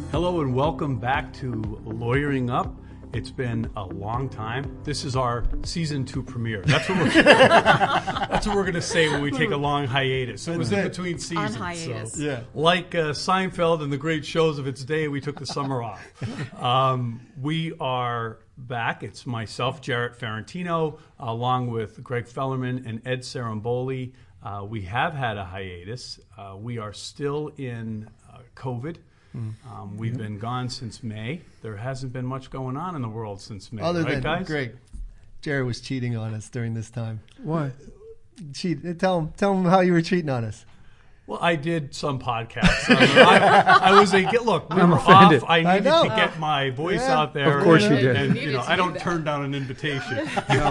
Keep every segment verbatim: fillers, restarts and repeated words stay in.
Hello and welcome back to Lawyering Up. It's been a long time. This is our season two premiere. That's what we're, that's what we're going to say when we take a long hiatus. It was in between seasons. On hiatus. So, yeah. Like uh, Seinfeld and the great shows of its day, we took the summer off. Um, we are back. It's myself, Jarrett Ferrantino, along with Greg Fellerman and Ed Saramboli. Uh, we have had a hiatus. Uh, we are still in uh, COVID. Um, we've been gone since May. There hasn't been much going on in the world since May. Other right, than guys? Greg, Jared was cheating on us during this time. Why? Cheat. Tell him. Tell him how you were cheating on us. Well, I did some podcasts. I, I was a look. We I'm were offended. off. I I needed know. to get my voice Yeah. out there. Of course you and, did. And You you know, needed to I do don't that. turn down an invitation.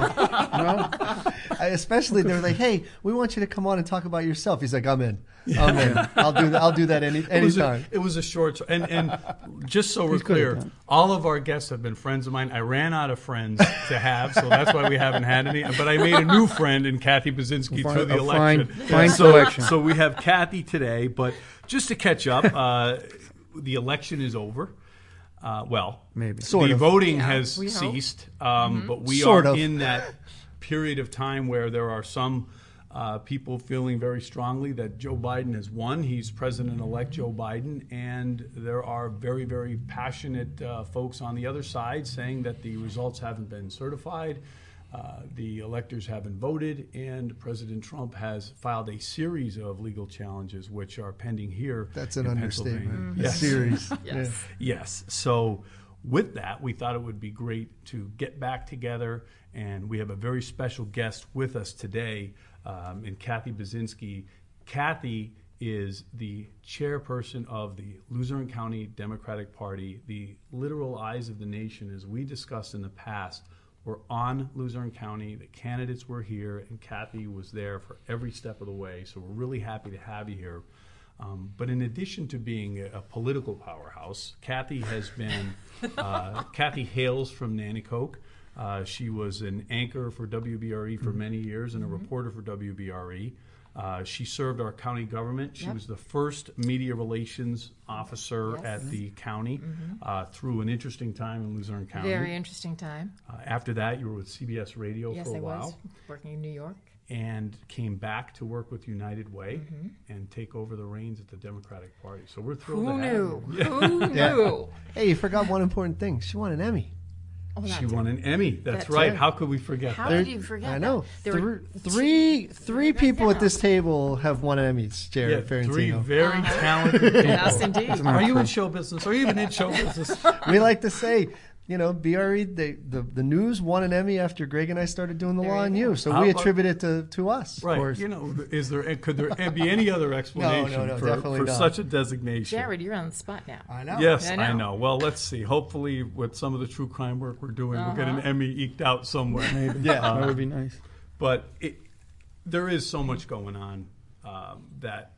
No? I, especially they were like, "Hey, we want you to come on and talk about yourself." He's like, "I'm in. I'm in. I'll do that. I'll do that any It was, a, anytime." it was a short, and and just so we're He's good at clear, that. all of our guests have been friends of mine. I ran out of friends to have, so that's why we haven't had any. But I made a new friend in Kathy Baczynski Fine- through the a election. fine- fine so, selection. So we have Kathy today, but just to catch up, uh, the election is over. Uh, well, Maybe. Sort the of. voting Yeah, has we hope. ceased, um, but we Sort are of. in that period of time where there are some uh, people feeling very strongly that Joe Biden has won. He's President-elect Joe Biden, and there are very, very passionate uh, folks on the other side saying that the results haven't been certified, uh, the electors haven't voted, and President Trump has filed a series of legal challenges which are pending here. That's an in understatement. Pennsylvania. A Yes. series. Yes. Yes. So with that, we thought it would be great to get back together, and we have a very special guest with us today um, in Kathy Baczynski. Kathy is the chairperson of the Luzerne County Democratic Party. The literal eyes of the nation, as we discussed in the past, were on Luzerne County. The candidates were here, and Kathy was there for every step of the way. So we're really happy to have you here. Um, but in addition to being a, a political powerhouse, Kathy has been, uh, Kathy hails from Nanticoke. Uh, she was an anchor for W B R E for many years and a reporter for W B R E. Uh, she served our county government. She Yep. was the first media relations officer Yes. at the county uh, through an interesting time in Luzerne County. Very interesting time. Uh, after that, you were with C B S Radio Yes, for a I while was working in New York. and came back to work with United Way and take over the reins at the Democratic Party. So we're thrilled Who to have knew? you. Who Yeah. knew? Hey, you forgot one important thing. She won an Emmy. Oh, that She did- won an Emmy. That's, That's right. right. How could we forget How that? did you forget I know. that? There were Thr- three three people at down. this table have won Emmys. Yeah, Jared three Ferrantino. very Uh-huh. talented people. Yes, indeed. Are you in show business? Are you even in show business? We like to say, you know, B R E, they, the the news won an Emmy after Greg and I started doing the There law you and go. you. So How we about- attribute it to, to us. Of Right. course. You know, is there could there be any other explanation No, no, no, for, definitely for not. such a designation? Jared, you're on the spot now. I know. Yes, I I know. know. Well, let's see. Hopefully, with some of the true crime work we're doing, we'll get an Uh-huh. Emmy eked out somewhere. Maybe. Yeah. That would be nice. But it, there is so much going on um, that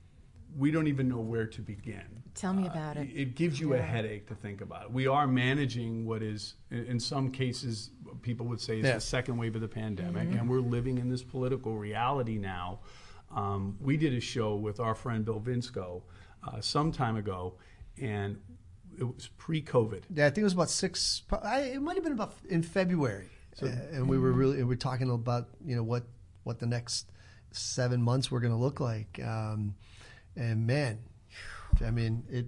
we don't even know where to begin. Tell me about it. It gives you a Yeah. headache to think about it. We are managing what is, in in some cases, people would say is Yeah. the second wave of the pandemic, Mm-hmm. and we're living in this political reality now. Um, we did a show with our friend Bill Vinsco uh, some time ago, and it was pre-COVID. Yeah, I think it was about six. pro- I, it might have been about in February, Uh, and we were really we were talking about you know what what the next seven months were going to look like. Um, and man, I mean it.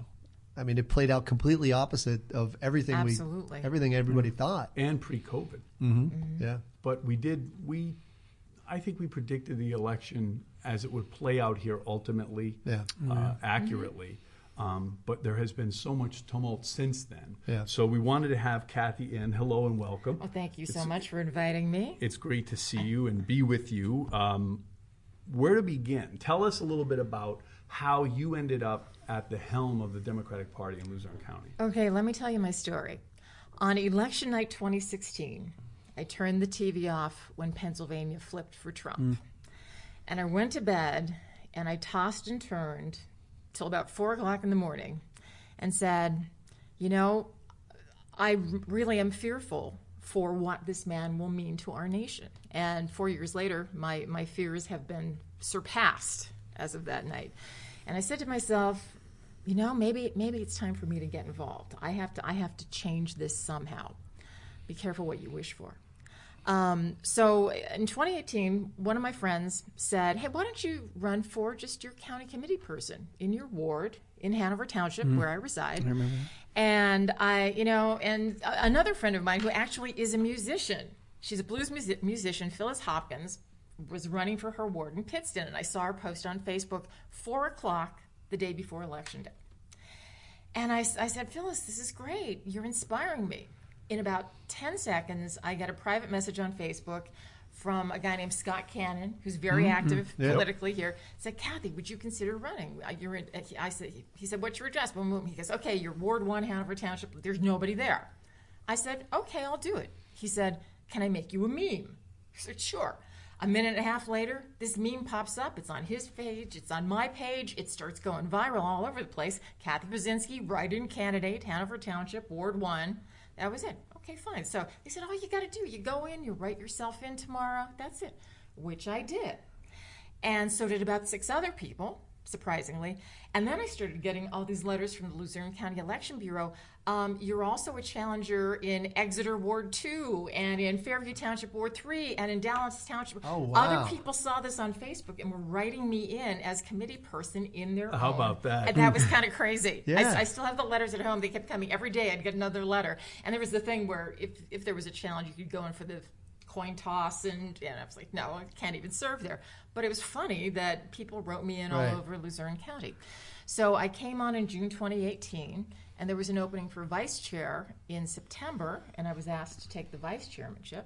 I mean it played out completely opposite of everything Absolutely. we everything everybody thought. And pre-COVID. Mm-hmm. Yeah, But we did, we, I think we predicted the election as it would play out here ultimately, Yeah. uh, accurately. Um, but there has been so much tumult since then. Yeah. So we wanted to have Kathy in. Hello and welcome. Well, thank you so It's- much for inviting me. It's great to see you and be with you. Um, where to begin? Tell us a little bit about how you ended up at the helm of the Democratic Party in Luzerne County. Okay, let me tell you my story. On election night twenty sixteen, I turned the T V off when Pennsylvania flipped for Trump. And I went to bed and I tossed and turned till about four o'clock in the morning and said, you know, I r- really am fearful for what this man will mean to our nation. And four years later, my, my fears have been surpassed as of that night. And I said to myself, you know, maybe maybe it's time for me to get involved. I have to I have to change this somehow. Be careful what you wish for. Um, so in twenty eighteen, one of my friends said, hey, why don't you run for just your county committee person in your ward in Hanover Township, mm. where I reside. I remember. And I, you know, and another friend of mine who actually is a musician, she's a blues music- musician, Phyllis Hopkins, was running for her ward in Pittston. And I saw her post on Facebook, four o'clock the day before Election Day. And I, I said, Phyllis, this is great. You're inspiring me. In about ten seconds, I got a private message on Facebook from a guy named Scott Cannon, who's very mm-hmm. active yep. politically here. Said, Kathy, would you consider running? You're in, I said, he said, what's your address? He goes, okay, you're Ward one, Hanover Township. There's nobody there. I said, okay, I'll do it. He said, can I make you a meme? I said, sure. A minute and a half later, this meme pops up. It's on his page. It's on my page. It starts going viral all over the place. Kathy Baczynski, write-in candidate, Hanover Township, Ward one. That was it. Okay, fine. So they said, all you got to do, you go in, you write yourself in tomorrow. That's it, which I did. And so did about six other people, surprisingly. And then I started getting all these letters from the Luzerne County Election Bureau. Um, you're also a challenger in Exeter Ward two and in Fairview Township Ward three and in Dallas Township. Oh, wow. Other people saw this on Facebook and were writing me in as committee person in their How own. about that? And that was kind of crazy. Yeah. I, I still have the letters at home. They kept coming every day. I'd get another letter. And there was the thing where if, if there was a challenge, you could go in for the coin toss, and, and I was like, no, I can't even serve there. But it was funny that people wrote me in right. all over Luzerne County. So I came on in June twenty eighteen, and there was an opening for vice chair in September, and I was asked to take the vice chairmanship,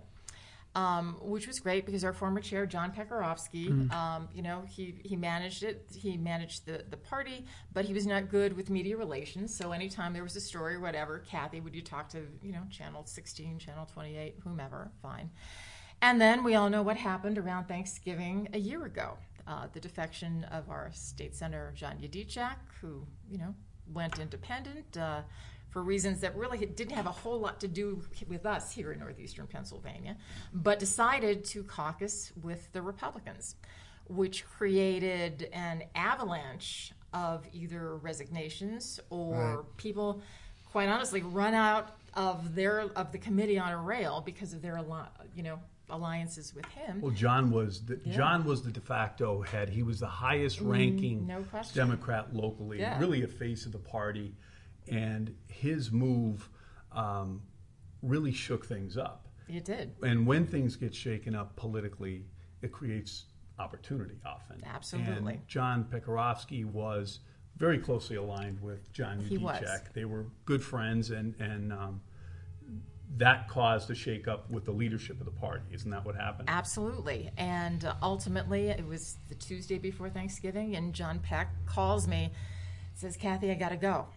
um, which was great because our former chair, John Pekarofsky, mm. um, you know, he, he managed it. He managed the, the party, but he was not good with media relations. So anytime there was a story or whatever, Kathy, would you talk to, you know, Channel sixteen, Channel twenty-eight, whomever, fine. And then we all know what happened around Thanksgiving a year ago. Uh, the defection of our state senator, John Yudichak, who, you know, went independent uh, for reasons that really didn't have a whole lot to do with us here in northeastern Pennsylvania, but decided to caucus with the Republicans, which created an avalanche of either resignations or right. people, quite honestly, run out of their of the committee on a rail because of their, you know, alliances with him. Well, John was the, yeah. John was the de facto head. He was the highest ranking mm, no question. Democrat locally, yeah. really a face of the party, and his move um, really shook things up. It did. And when things get shaken up politically, it creates opportunity often. Absolutely. And John Pekarofsky was very closely aligned with John He was. Yudichak. They were good friends, and and um, that caused a shakeup with the leadership of the party. Isn't that what happened? Absolutely. And uh, ultimately, it was the Tuesday before Thanksgiving, and John Peck calls me, says, Kathy, I got to go.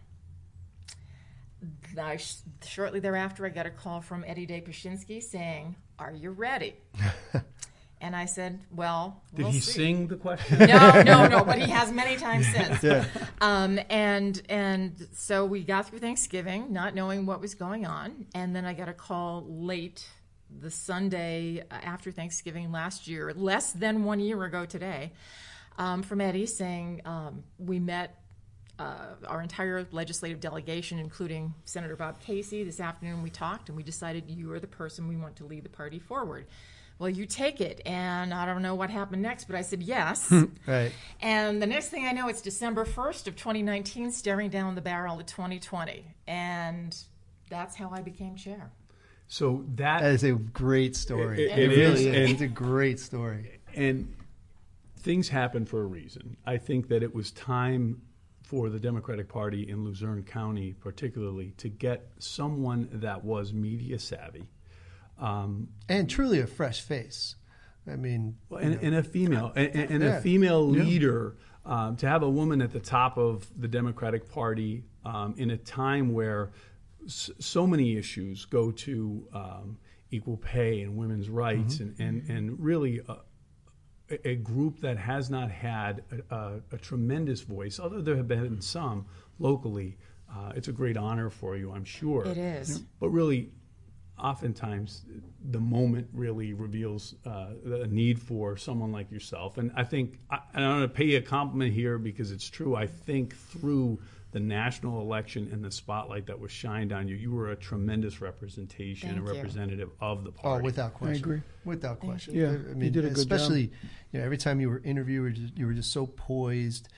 I, sh- shortly thereafter, I got a call from Eddie Day Pashinsky saying, are you ready? And I said, well, Did we'll he see. sing the question? No, no, no, but he has many times since. Yeah. Um, and and so we got through Thanksgiving, not knowing what was going on. And then I got a call late the Sunday after Thanksgiving last year, less than one year ago today, um, from Eddie saying, um, we met uh, our entire legislative delegation, including Senator Bob Casey. This afternoon we talked, and we decided you are the person we want to lead the party forward. Well, you take it. And I don't know what happened next, but I said yes. Right. And the next thing I know, it's December first of twenty nineteen, staring down the barrel of twenty twenty. And that's how I became chair. So that, That is a great story. It- It, it really is, is. and- It's a great story. and things happen for a reason. I think that it was time for the Democratic Party in Luzerne County, particularly, to get someone that was media savvy. Um, And truly a fresh face. I mean, Well, and, you know, and a female, and, and Yeah. a female Yeah. leader, um, to have a woman at the top of the Democratic Party um, in a time where s- so many issues go to um, equal pay and women's rights, Mm-hmm. and, and, and really a, a group that has not had a, a, a tremendous voice, although there have been some locally. Uh, it's a great honor for you, I'm sure. It is. But really, oftentimes the moment really reveals uh, a need for someone like yourself. And I think, I, and I'm going to pay you a compliment here because it's true, I think through the national election and the spotlight that was shined on you, you were a tremendous representation and Thank you. representative of the Oh, party. without question. I agree. Without question. you. Yeah, I you mean, did a good especially, job. you know, every time you were interviewed, you were just, you were just so poised.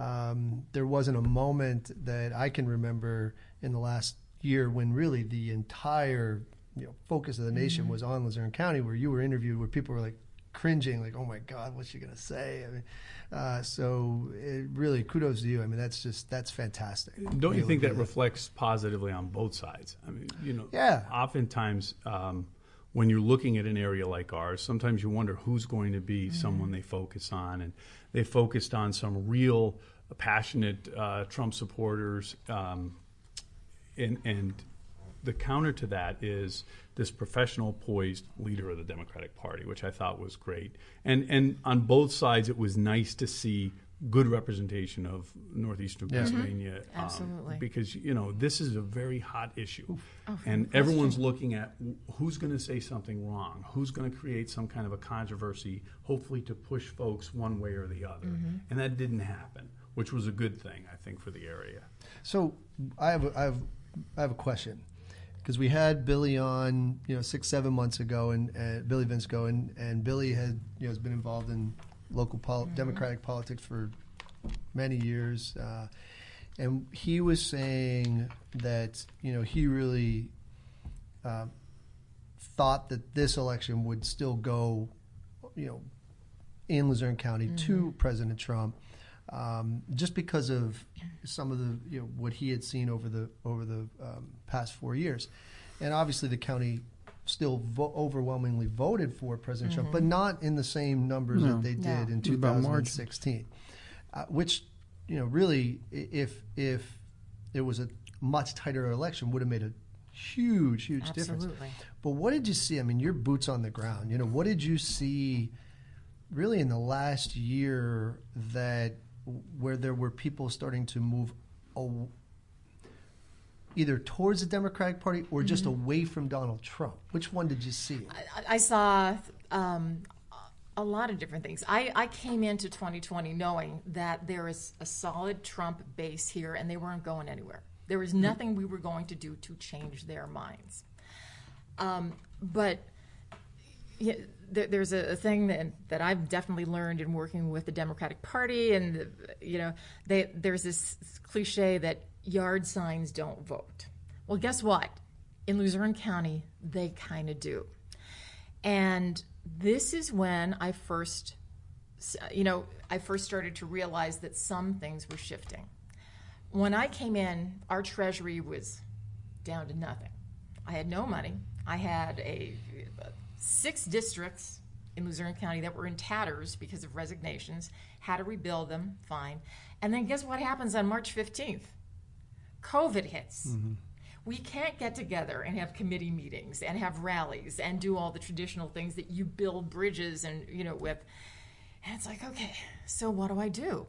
Um, there wasn't a moment that I can remember in the last year when really the entire, you know, focus of the nation Mm-hmm. was on Luzerne County, where you were interviewed, where people were like cringing, like, "Oh my God, what's she going to say?" I mean, uh, so it really, kudos to you. I mean, that's just that's fantastic. Don't you Really think that good. reflects positively on both sides? I mean, you know, Yeah. oftentimes um, when you're looking at an area like ours, sometimes you wonder who's going to be someone they focus on. And they focused on some real passionate uh, Trump supporters. Um, and, and the counter to that is this professional, poised leader of the Democratic Party, which I thought was great. And and on both sides, it was nice to see good representation of northeastern Yeah. Pennsylvania. um, Absolutely. because, you know, this is a very hot issue. Oh, and no everyone's question. looking at wh- who's going to say something wrong, who's going to create some kind of a controversy, hopefully to push folks one way or the other. Mm-hmm. And that didn't happen, which was a good thing, I think, for the area. So I have a, I have I have a question, because we had Billy on, you know, six seven months ago, and uh, Billy Vinsko, and and Billy had, you know, has been involved in local pol- Democratic politics for many years, uh, and he was saying that, you know, he really uh, thought that this election would still go, you know, in Luzerne County to President Trump. Um, just because of some of the, you know, what he had seen over the over the um, past four years, and obviously the county still vo- overwhelmingly voted for President Trump, but not in the same numbers No. that they did No. in It was about margin. two thousand sixteen. Uh, which, you know, really, i- if if it was a much tighter election, would have made a huge, huge difference. Absolutely. But what did you see? I mean, your boots on the ground. You know, what did you see really in the last year that where there were people starting to move aw- either towards the Democratic Party or just away from Donald Trump? Which one did you see? I, I saw um, a lot of different things. I, I came into twenty twenty knowing that there is a solid Trump base here and they weren't going anywhere. There was nothing we were going to do to change their minds. Um, but yeah, there, there's a, a thing that, that I've definitely learned in working with the Democratic Party, and the, you know, they, there's this cliche that yard signs don't vote. Well, guess what? In Luzerne County, they kind of do. And this is when I first, you know, I first started to realize that some things were shifting. When I came in, our treasury was down to nothing. I had no money. I had a six districts in Luzerne County that were in tatters because of resignations, had to rebuild them, fine. And then guess what happens on March fifteenth? COVID hits. Mm-hmm. We can't get together and have committee meetings and have rallies and do all the traditional things that you build bridges and, you know, with. And it's like, okay, so what do I do?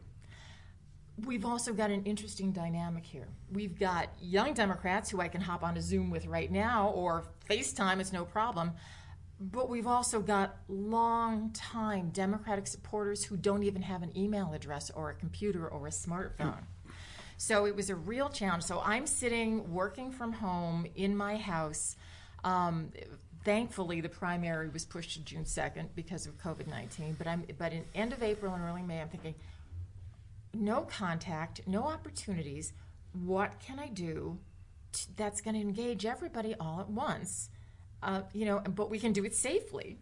We've also got an interesting dynamic here. We've got young Democrats who I can hop on a Zoom with right now or FaceTime, it's no problem. But we've also got long-time Democratic supporters who don't even have an email address or a computer or a smartphone. So it was a real challenge. So I'm sitting working from home in my house. Um, thankfully, the primary was pushed to June second because of COVID nineteen. But I'm but in end of April and early May, I'm thinking, no contact, no opportunities. What can I do t- that's going to engage everybody all at once? Uh, you know, but we can do it safely.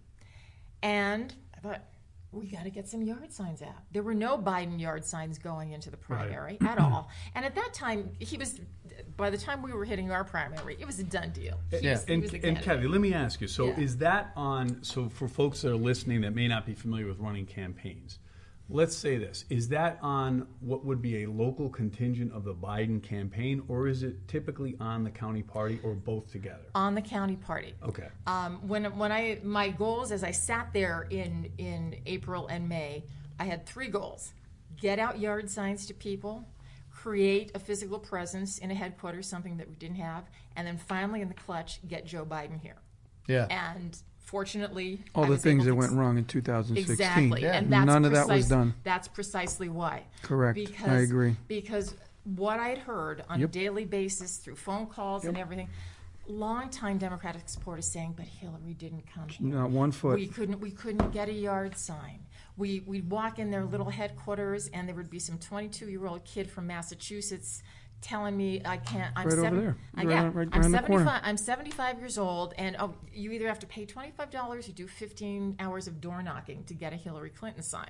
And I thought, we got to get some yard signs out. There were no Biden yard signs going into the primary Right. at all. And at that time, he was, by the time we were hitting our primary, it was a done deal. He Yeah. was, he And, was the and candidate. Kathy, let me ask you. So, Yeah. is that on? So, for folks that are listening that may not be familiar with running campaigns, let's say this: is that on what would be a local contingent of the Biden campaign, or is it typically on the county party, or both together? On the county party. Okay. Um, when when I my goals as I sat there in in April and May, I had three goals: get out yard signs to people, create a physical presence in a headquarters, something that we didn't have, and then finally in the clutch, get Joe Biden here. Yeah. And fortunately, All I the was things able that to- went wrong in two thousand sixteen. Exactly, Yeah. and that's None of that was precis- done. That's precisely why. Correct. Because, I agree. Because what I'd heard on Yep. a daily basis through phone calls and Yep. everything, longtime Democratic supporters saying, "But Hillary didn't come here. Not one foot. We couldn't. We couldn't get a yard sign. We we'd walk in their little headquarters, and there would be some twenty-two-year-old kid from Massachusetts." Telling me I can't. I'm Right over seven, there. I, Right yeah, on- right I'm around the corner. seventy-five. I'm seventy-five years old, and oh, you either have to pay twenty-five dollars, you do fifteen hours of door knocking to get a Hillary Clinton sign.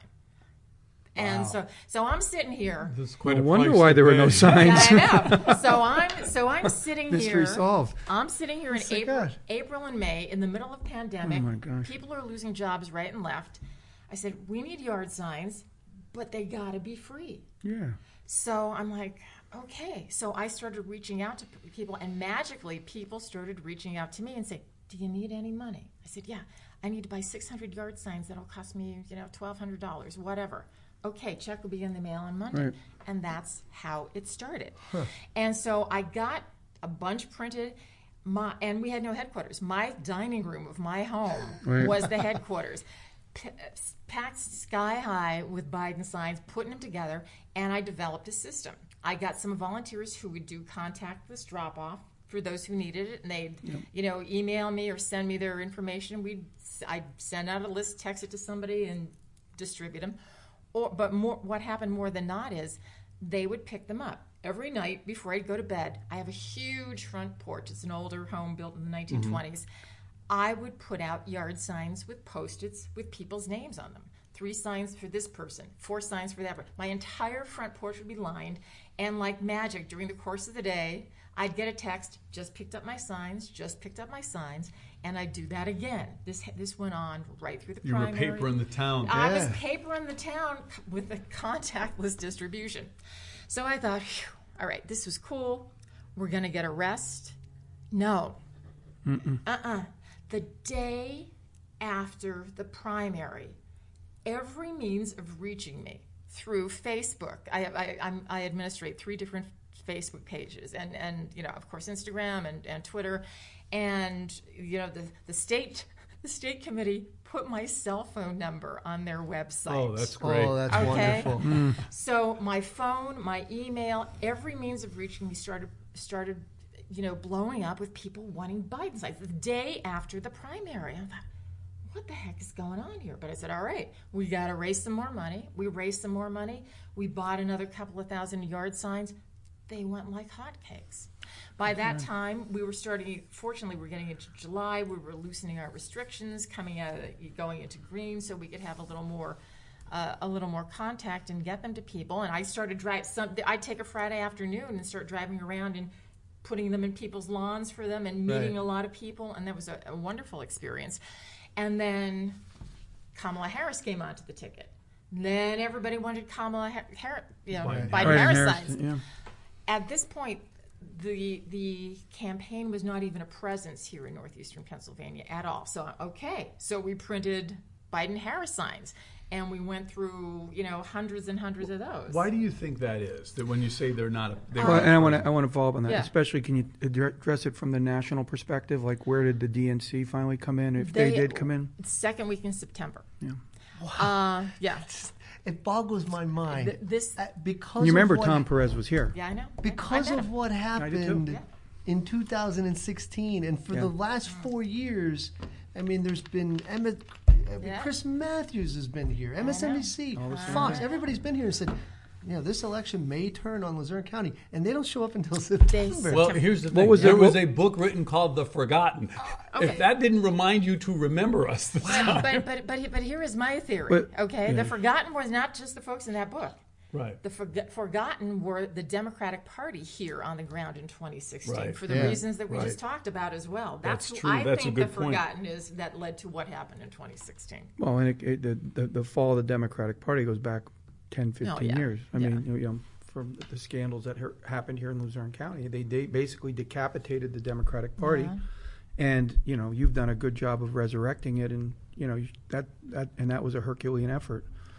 And so, so I'm sitting here. This is quite No a wonder price why to there were pay. no signs. Yeah, I know. So I'm so I'm sitting Mystery here. solved. I'm sitting here in Oh my April, God. April and May in the middle of pandemic. Oh my gosh. People are losing jobs right and left. I said we need yard signs, but they gotta be free. Yeah. So I'm like, okay. So I started reaching out to p- people, and magically, people started reaching out to me and saying, "Do you need any money?" I said, "Yeah, I need to buy six hundred yard signs. That'll cost me, you know, twelve hundred dollars, whatever." Okay, check will be in the mail on Monday, Right. and that's how it started. And so I got a bunch printed. My and we had no headquarters. My dining room of my home Right. was the headquarters. P- packed sky high with Biden signs, putting them together, and I developed a system. I got some volunteers who would do contactless drop-off for those who needed it, and they'd, you know, email me or send me their information. We'd, I'd send out a list, text it to somebody, and distribute them. Or, but more, what happened more than not is they would pick them up every night before I'd go to bed. I have a huge front porch. It's an older home built in the nineteen twenties. I would put out yard signs with Post-its with people's names on them. Three signs for this person, four signs for that person. My entire front porch would be lined, and like magic, during the course of the day, I'd get a text, just picked up my signs, just picked up my signs, and I'd do that again. This this went on right through the You were primary. paper in the town. I was Yeah. paper in the town with the contactless distribution. So I thought, phew, all right, this was cool. We're going to get a rest. No. Mm-mm. Uh-uh. The day after the primary, every means of reaching me through Facebook. I, I, I'm, I administrate three different Facebook pages, and, and you know, of course, Instagram and, and Twitter, and you know, the the state the state committee put my cell phone number on their website. Oh, that's great. Oh, that's Okay. wonderful. So my phone, my email, every means of reaching me started started, you know, blowing up with people wanting Biden signs the day after the primary. I thought, what the heck is going on here? But I said, all right, we got to raise some more money. We raised some more money. We bought another couple of thousand yard signs. They went like hotcakes. By that time, we were starting, fortunately, we're getting into July. We were loosening our restrictions, coming out, of, going into green, so we could have a little more uh, a little more contact and get them to people. And I started driving, some, I'd take a Friday afternoon and start driving around and putting them in people's lawns for them and meeting Right. a lot of people. And that was a, a wonderful experience. And then Kamala Harris came onto the ticket. Then everybody wanted Kamala Harris, you know, Biden. Biden Right, Harris Harris, signs. yeah. At this point, the the campaign was not even a presence here in northeastern Pennsylvania at all. So, okay, so we printed Biden-Harris signs, and we went through, you know, hundreds and hundreds of those. Why do you think that is? That when you say they're not, a, they Well, weren't and I a want to presence? I want to follow up on that. Yeah. Especially, can you addre- address it from the national perspective? Like, where did the D N C finally come in? If they, They- did come in, Second week in September. yeah. Uh, yeah. It boggles my mind. Th- this- Uh, because You remember of what, Tom Perez was here. Yeah, I know. because I met of him. what did too. happened Yeah. in two thousand sixteen, and for Yeah. the last four years, I mean, there's been Emmett, uh, Yeah. Chris Matthews has been here, M S N B C, All the same Fox, guys. everybody's been here and said, you know, this election may turn on Luzerne County, and they don't show up until September. Well, here's the What thing. was there the- was what- a book written called The Forgotten. okay. If that didn't remind you to remember us this time. But, but, but, but here is my theory, But- okay? The forgotten was not just the folks in that book. Right. The forg forgotten were the Democratic Party here on the ground in twenty sixteen Right. for the Yeah. reasons that we Right. just talked about as well. That's who true. I That's a think good the point. forgotten is that led to what happened in twenty sixteen. Well, and it, it, the, the the fall of the Democratic Party goes back ten, fifteen yeah. years. I Yeah. mean, you know, from the scandals that her, happened here in Luzerne County, they, they basically decapitated the Democratic Party. Yeah. And you know, you've done a good job of resurrecting it, and you know you- that that and that was a Herculean effort.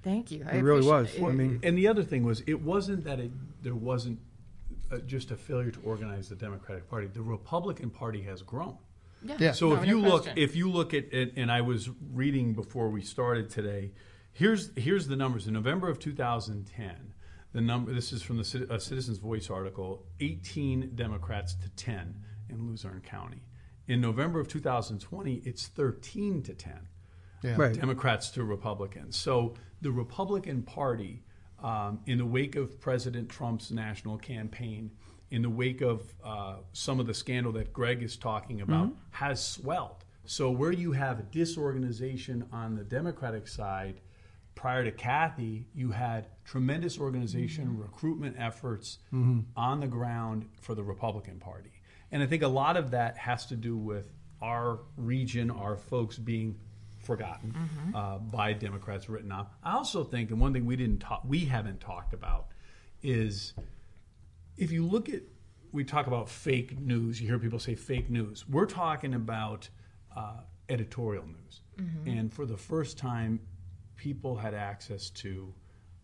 Thank you. I It really was. appreciate I it. mean, And the other thing was, it wasn't that it, there wasn't uh, just a failure to organize the Democratic Party. The Republican Party has grown. yeah. Yeah. So No, if no you look, question. if you look at it, and I was reading before we started today, here's here's the numbers. In November of two thousand ten, the number. This is from the Citi- uh, Citizens Voice article. eighteen Democrats to ten in Luzerne County. In November of two thousand twenty, it's thirteen to ten. Yeah. Right. Democrats to Republicans. So the Republican Party, um, in the wake of President Trump's national campaign, in the wake of uh, some of the scandal that Greg is talking about, Mm-hmm. has swelled. So where you have disorganization on the Democratic side, prior to Kathy, you had tremendous organization, Mm-hmm. recruitment efforts on the ground for the Republican Party. And I think a lot of that has to do with our region, our folks being forgotten uh, by Democrats, written off. I also think, and one thing we didn't talk, we haven't talked about, is if you look at, we talk about fake news. You hear people say fake news. We're talking about uh, editorial news, and for the first time, people had access to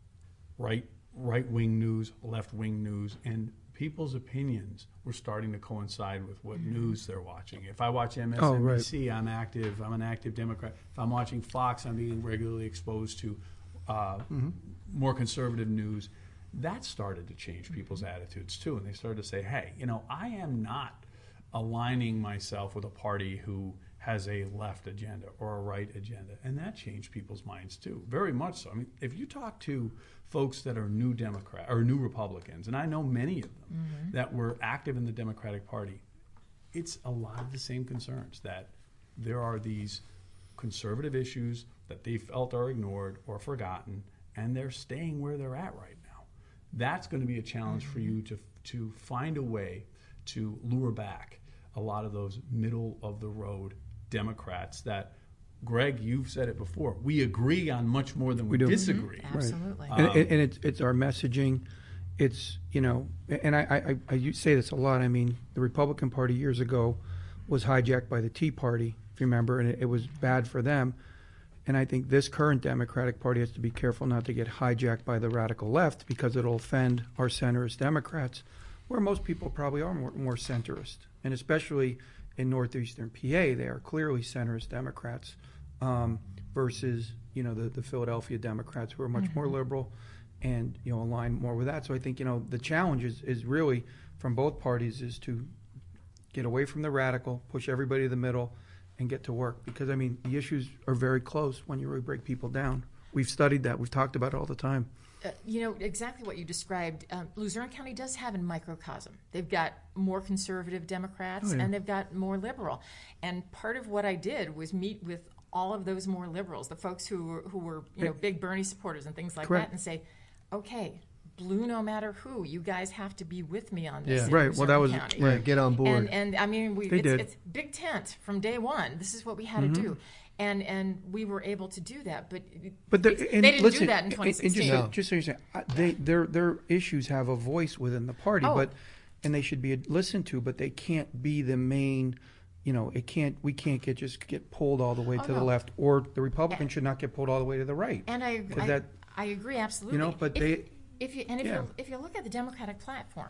right right wing news, left wing news, and people's opinions were starting to coincide with what news they're watching. If I watch M S N B C, Oh, right. I'm active. I'm an active Democrat. If I'm watching Fox, I'm being regularly exposed to uh, more conservative news. That started to change people's attitudes too, and they started to say, "Hey, you know, I am not aligning myself with a party who has a left agenda or a right agenda," and that changed people's minds too, very much so. I mean, if you talk to folks that are new Democrat or new Republicans, and I know many of them Mm-hmm. that were active in the Democratic Party, it's a lot of the same concerns, that there are these conservative issues that they felt are ignored or forgotten, and they're staying where they're at right now. That's going to be a challenge for you to to find a way to lure back a lot of those middle of the road Democrats that, Greg, you've said it before, we agree on much more than we, We do. disagree. Absolutely. and, Um, and and it's it's our messaging. It's, you know, and I, I, I I say this a lot. I mean, the Republican Party years ago was hijacked by the Tea Party, if you remember, and it, it was bad for them. And I think this current Democratic Party has to be careful not to get hijacked by the radical left, because it'll offend our centrist Democrats, where most people probably are more, more centrist. And especially in northeastern P A, they are clearly centrist Democrats um, versus, you know, the, the Philadelphia Democrats, who are much more liberal and, you know, align more with that. So I think, you know, the challenge is, is really from both parties is to get away from the radical, push everybody to the middle, and get to work. Because, I mean, the issues are very close when you really break people down. We've studied that. We've talked about it all the time. Uh, you know, exactly what you described. Um, Luzerne County does have a microcosm. They've got more conservative Democrats, Oh, yeah. and they've got more liberal. And part of what I did was meet with all of those more liberals, the folks who were, who were you know, big Bernie supporters and things like Correct. that, and say, okay, blue no matter who, you guys have to be with me on this. Yeah. in Right. Well, Luzerne that was- County. Yeah, get on board. And, and I mean, we, They it's, did. it's big tent from day one. This is what we had Mm-hmm. to do. And and we were able to do that. But, But the, it's- and they didn't listen, do that in and- twenty and just, sixteen. so- No. just so you say, I- they their their issues have a voice within the party, Oh. but and they should be listened to, but they can't be the main. You know, it can't. We can't get just get pulled all the way Oh, to the no. left, or the Republicans should not get pulled all the way to the right. And I, 'Cause I, that- I agree absolutely. You know, but if, they- if you and if yeah. you if you look at the Democratic platform,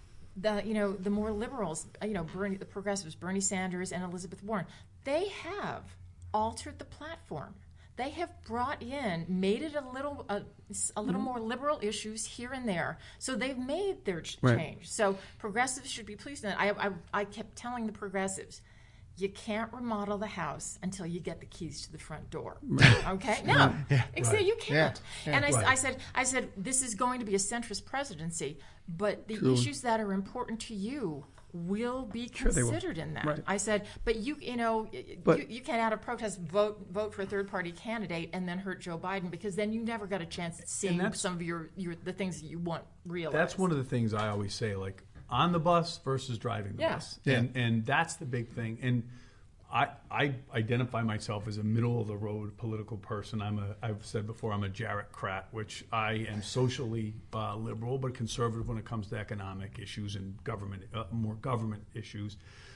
the you know the more liberals, uh, you know, Bernie, the progressives, Bernie Sanders and Elizabeth Warren, they have altered the platform. They have brought in, made it a little, a, a little Mm-hmm. more liberal issues here and there. So they've made their ch- Right. change. So progressives should be pleased with that. I, I, I kept telling the progressives, you can't remodel the house until you get the keys to the front door. Okay? No, Except Right. you can't. Yeah. And I, s- Right. I said, I said, this is going to be a centrist presidency, but the True. issues that are important to you will be Sure they will. considered in that. Right. I said, but you, you know, y- But- you, you can't out of protest vote vote for a third party candidate and then hurt Joe Biden, because then you never got a chance at seeing that's- some of your, your the things that you want realized. That's one of the things I always say, like on the bus versus driving the Yeah. bus. Yeah. And and that's the big thing. And I I identify myself as a middle of the road political person. I'm a I've said before I'm a Jarrett-crat, which I am socially uh, liberal but conservative when it comes to economic issues and government uh, more government issues.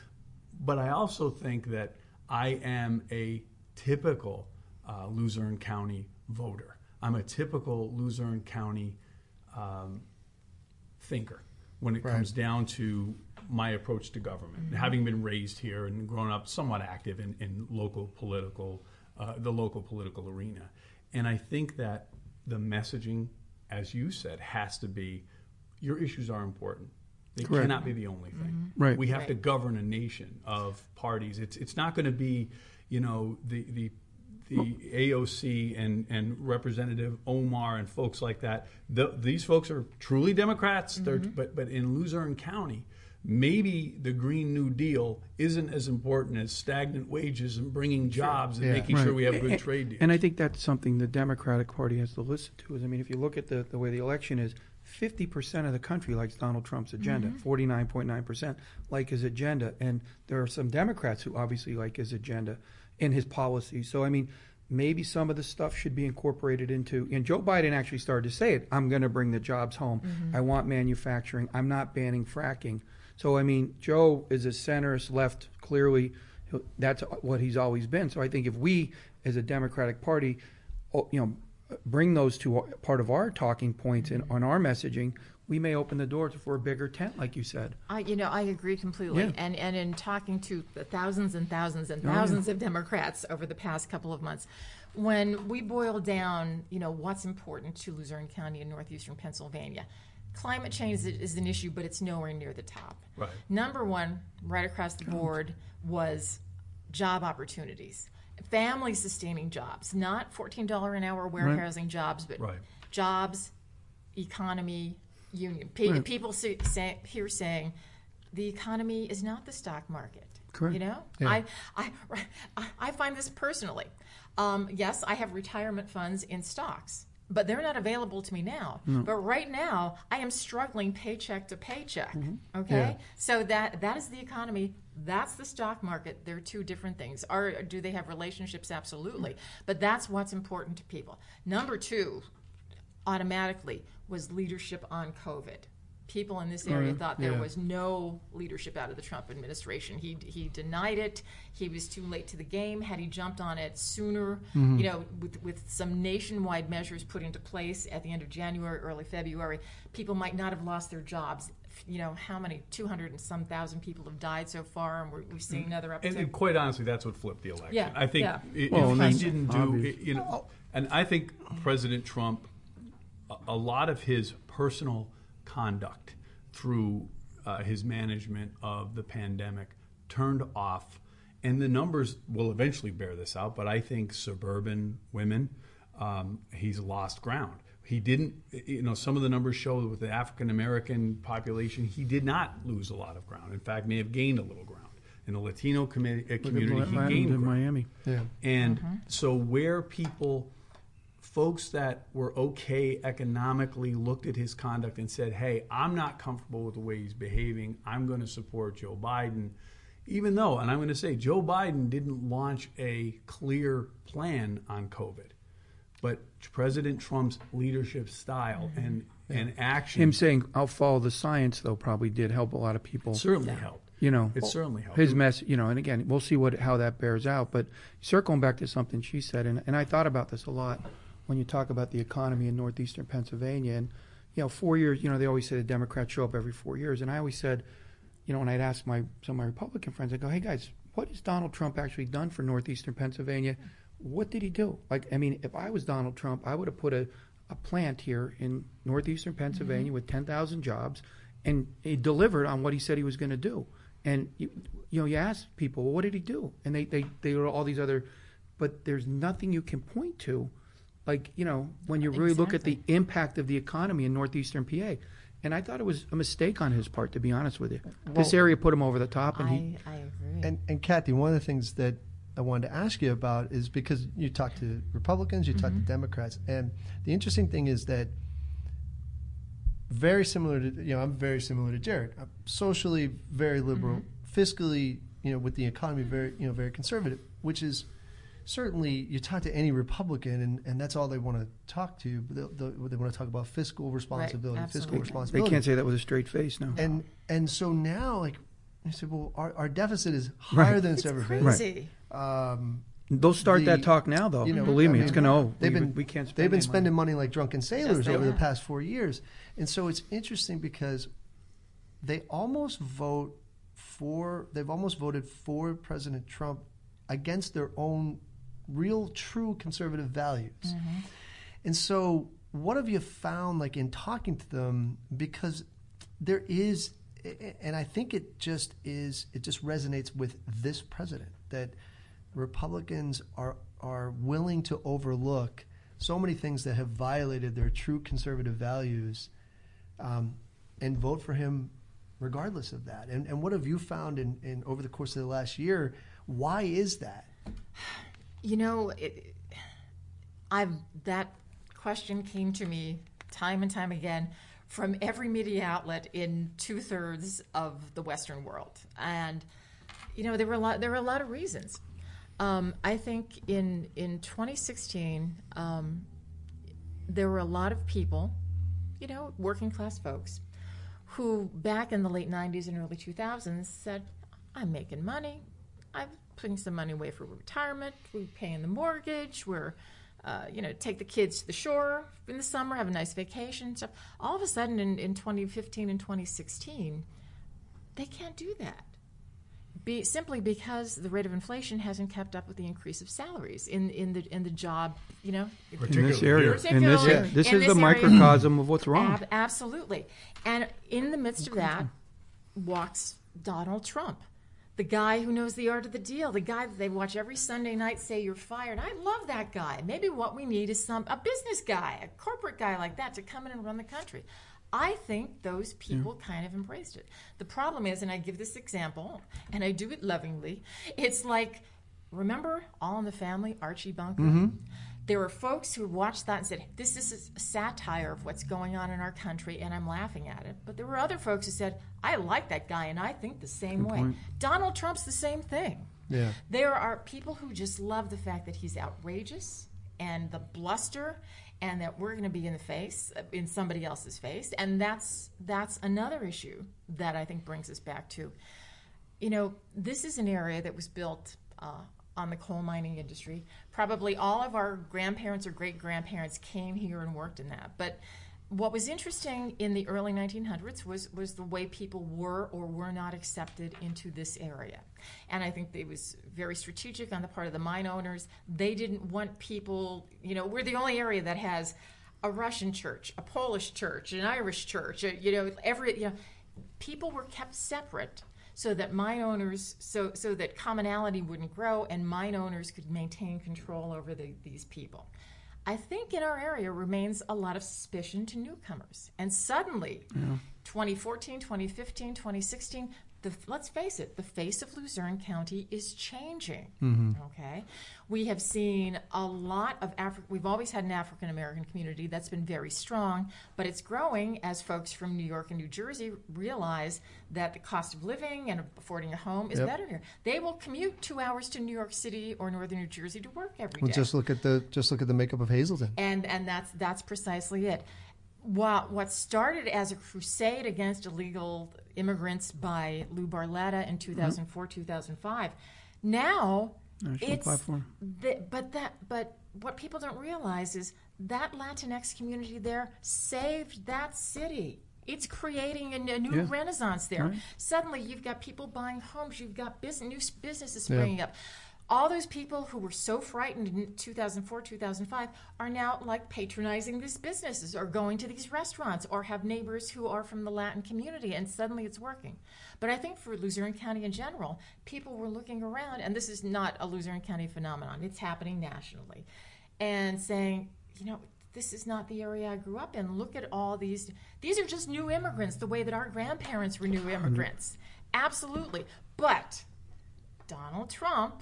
But I also think that I am a typical uh, Luzerne County voter. I'm a typical Luzerne County um, thinker when it Right. comes down to my approach to government, Mm-hmm. having been raised here and grown up somewhat active in, in local political, uh, the local political arena. And I think that the messaging, as you said, has to be, your issues are important. They Correct. cannot be the only thing. Right. We have to Right. govern a nation of parties. It's it's not going to be, you know, the the the A O C and, and Representative Omar and folks like that. The, these folks are truly Democrats. They're, but but in Luzerne County, maybe the Green New Deal isn't as important as stagnant wages and bringing jobs and Yeah. making sure Right. we have good And- trade deals. And I think that's something the Democratic Party has to listen to. Is I mean, if you look at the, the way the election is, fifty percent of the country likes Donald Trump's agenda. forty-nine point nine percent like his agenda. And there are some Democrats who obviously like his agenda and his policies. So, I mean, maybe some of the stuff should be incorporated into, and Joe Biden actually started to say it, I'm going to bring the jobs home. I want manufacturing. I'm not banning fracking. So, I mean, Joe is a centrist left, clearly. That's what he's always been. So I think if we, as a Democratic Party, oh, you know, bring those to part of our talking points and on our messaging, we may open the doors for a bigger tent, like you said. I, you know, I agree completely. Yeah. And and in talking to the thousands and thousands and Oh, yeah. thousands of Democrats over the past couple of months, when we boil down, you know, what's important to Luzerne County and northeastern Pennsylvania, climate change is, is an issue, but it's nowhere near the top. Right. Number one, right across the board, was job opportunities. Family-sustaining jobs, not fourteen dollars an hour warehousing jobs, but Right. jobs, economy, union. Pe- Right. People say, say, here saying the economy is not the stock market. Correct. You know, Yeah. I, I, I- I find this personally. Um, yes, I have retirement funds in stocks, but they're not available to me now. But right now, I am struggling paycheck to paycheck. Okay, Yeah. so that that is the economy. That's the stock market. They're two different things. Are do they have relationships? Absolutely. But that's what's important to people. Number two, automatically, was leadership on COVID. People in this area yeah. thought there Yeah. was no leadership out of the Trump administration. He he denied it. He was too late to the game. Had he jumped on it sooner, you know, with with some nationwide measures put into place at the end of January, early February, people might not have lost their jobs. You know, how many, two hundred and some thousand people have died so far, and we're, we've seen another And, uptick. and quite honestly, that's what flipped the election. Yeah, I think yeah. i- Well, and if he that's didn't do, obvious. you know, and I think President Trump, a, a lot of his personal conduct through uh, his management of the pandemic turned off, and the numbers will eventually bear this out, but I think suburban women, um, he's lost ground. He didn't, you know, some of the numbers show that with the African American population, he did not lose a lot of ground. In fact, may have gained a little ground. In the Latino community, uh, Look at community what he happened gained in ground. Miami. Yeah. And so where people, folks that were okay economically looked at his conduct and said, hey, I'm not comfortable with the way he's behaving. I'm going to support Joe Biden. Even though, and I'm going to say, Joe Biden didn't launch a clear plan on COVID. But President Trump's leadership style and, and action Him saying, I'll follow the science, though, probably did help a lot of people. certainly helped. You know, It certainly helped. his mess, you know, and again, we'll see what how that bears out. But circling back to something she said, and, and I thought about this a lot when you talk about the economy in northeastern Pennsylvania. And, you know, four years, you know, they always say the Democrats show up every four years. And I always said, you know, when I'd ask my some of my Republican friends, I go, hey, guys, what has Donald Trump actually done for northeastern Pennsylvania? What did he do? Like, I mean, if I was Donald Trump, I would have put a, a plant here in northeastern Pennsylvania with ten thousand jobs, and he delivered on what he said he was going to do. And, you, you know, you ask people, well, what did he do? And they, they, they were all these other, but there's nothing you can point to. Like, you know, when you really look at the impact of the economy in northeastern P A. And I thought it was a mistake on his part, to be honest with you. This Well- area put him over the top, and he, I, I agree. And, and Kathy, one of the things that I wanted to ask you about is because you talk to Republicans, you talk to Democrats, and the interesting thing is that very similar to, you know, I'm very similar to Jared. I'm socially very liberal, fiscally, you know, with the economy very, you know, very conservative, which is certainly, you talk to any Republican and, and that's all they want to talk to, but they'll, they'll, they want to talk about fiscal responsibility, fiscal absolutely. they responsibility. can't say that with a straight face now. And, and so now, like, I said, well, our, our deficit is higher Right. than it's, it's ever been. crazy. Um, They'll start the- that talk now, though. you know, Believe I me, mean, it's going to. Oh, they've we, been we can't. Spend they've been any spending money. money like drunken sailors they over the have. past four years, and so it's interesting because they almost vote for. They've almost voted for President Trump against their own real, true conservative values, Mm-hmm. and so what have you found, like in talking to them, because there is. And I think it just is. It just resonates with this president that Republicans are are willing to overlook so many things that have violated their true conservative values, um, and vote for him regardless of that. And and what have you found in, in over the course of the last year? Why is that? You know, it, I've that question came to me time and time again from every media outlet in two thirds of the Western world, and you know there were a lot. There were a lot of reasons. Um, I think in in twenty sixteen, um, there were a lot of people, you know, working class folks, who back in the late nineties and early two thousands said, "I'm making money. I'm putting some money away for retirement. We're paying the mortgage. We're Uh, you know, take the kids to the shore in the summer, have a nice vacation." So all of a sudden in, in twenty fifteen and twenty sixteen, they can't do that. Be, simply because the rate of inflation hasn't kept up with the increase of salaries in, in the in the job, you know. In this area, in this, Particularly area. this in is this the area. microcosm of what's wrong. Ab- absolutely. And in the midst of that walks Donald Trump, the guy who knows the art of the deal, the guy that they watch every Sunday night say you're fired. I love that guy. Maybe what we need is some a business guy, a corporate guy like that to come in and run the country. I think those people yeah. kind of embraced it. The problem is, and I give this example, and I do it lovingly, it's like, remember All in the Family, Archie Bunker? Mm-hmm. There were folks who watched that and said, this is a satire of what's going on in our country, and I'm laughing at it. But there were other folks who said, I like that guy, and I think the same Good way. point. Donald Trump's the same thing. Yeah. There are people who just love the fact that he's outrageous and the bluster, and that we're going to be in the face, in somebody else's face. And that's that's another issue that I think brings us back to, you know, this is an area that was built uh, on the coal mining industry. Probably all of our grandparents or great-grandparents came here and worked in that. But what was interesting in the early nineteen hundreds was, was the way people were or were not accepted into this area. And I think it was very strategic on the part of the mine owners. They didn't want people, you know, we're the only area that has a Russian church, a Polish church, an Irish church, you know, every, you know, people were kept separate so that mine owners, so so that commonality wouldn't grow and mine owners could maintain control over the, these people. I think in our area remains a lot of suspicion to newcomers. And suddenly, yeah. twenty fourteen, twenty fifteen, twenty sixteen, the, let's face it, the face of Luzerne County is changing, mm-hmm. okay? We have seen a lot of African, we've always had an African-American community that's been very strong, but it's growing as folks from New York and New Jersey realize that the cost of living and affording a home is yep. better here. They will commute two hours to New York City or northern New Jersey to work every well, day. Just look at the just look at the makeup of Hazleton. And and that's that's precisely it. What, what started as a crusade against illegal immigrants by Lou Barletta in two thousand four, mm-hmm. two thousand five, now National it's platform. The, but that but what people don't realize is that Latinx community there saved that city. It's creating a, a new yeah. renaissance there. Right. Suddenly, you've got people buying homes. You've got business, new businesses springing yeah. up. All those people who were so frightened in two thousand four, two thousand five are now like patronizing these businesses or going to these restaurants or have neighbors who are from the Latin community, and suddenly it's working. But I think for Luzerne County in general, people were looking around, and this is not a Luzerne County phenomenon. It's happening nationally, and saying, you know, this is not the area I grew up in. Look at all these. These are just new immigrants the way that our grandparents were new immigrants. Absolutely. But Donald Trump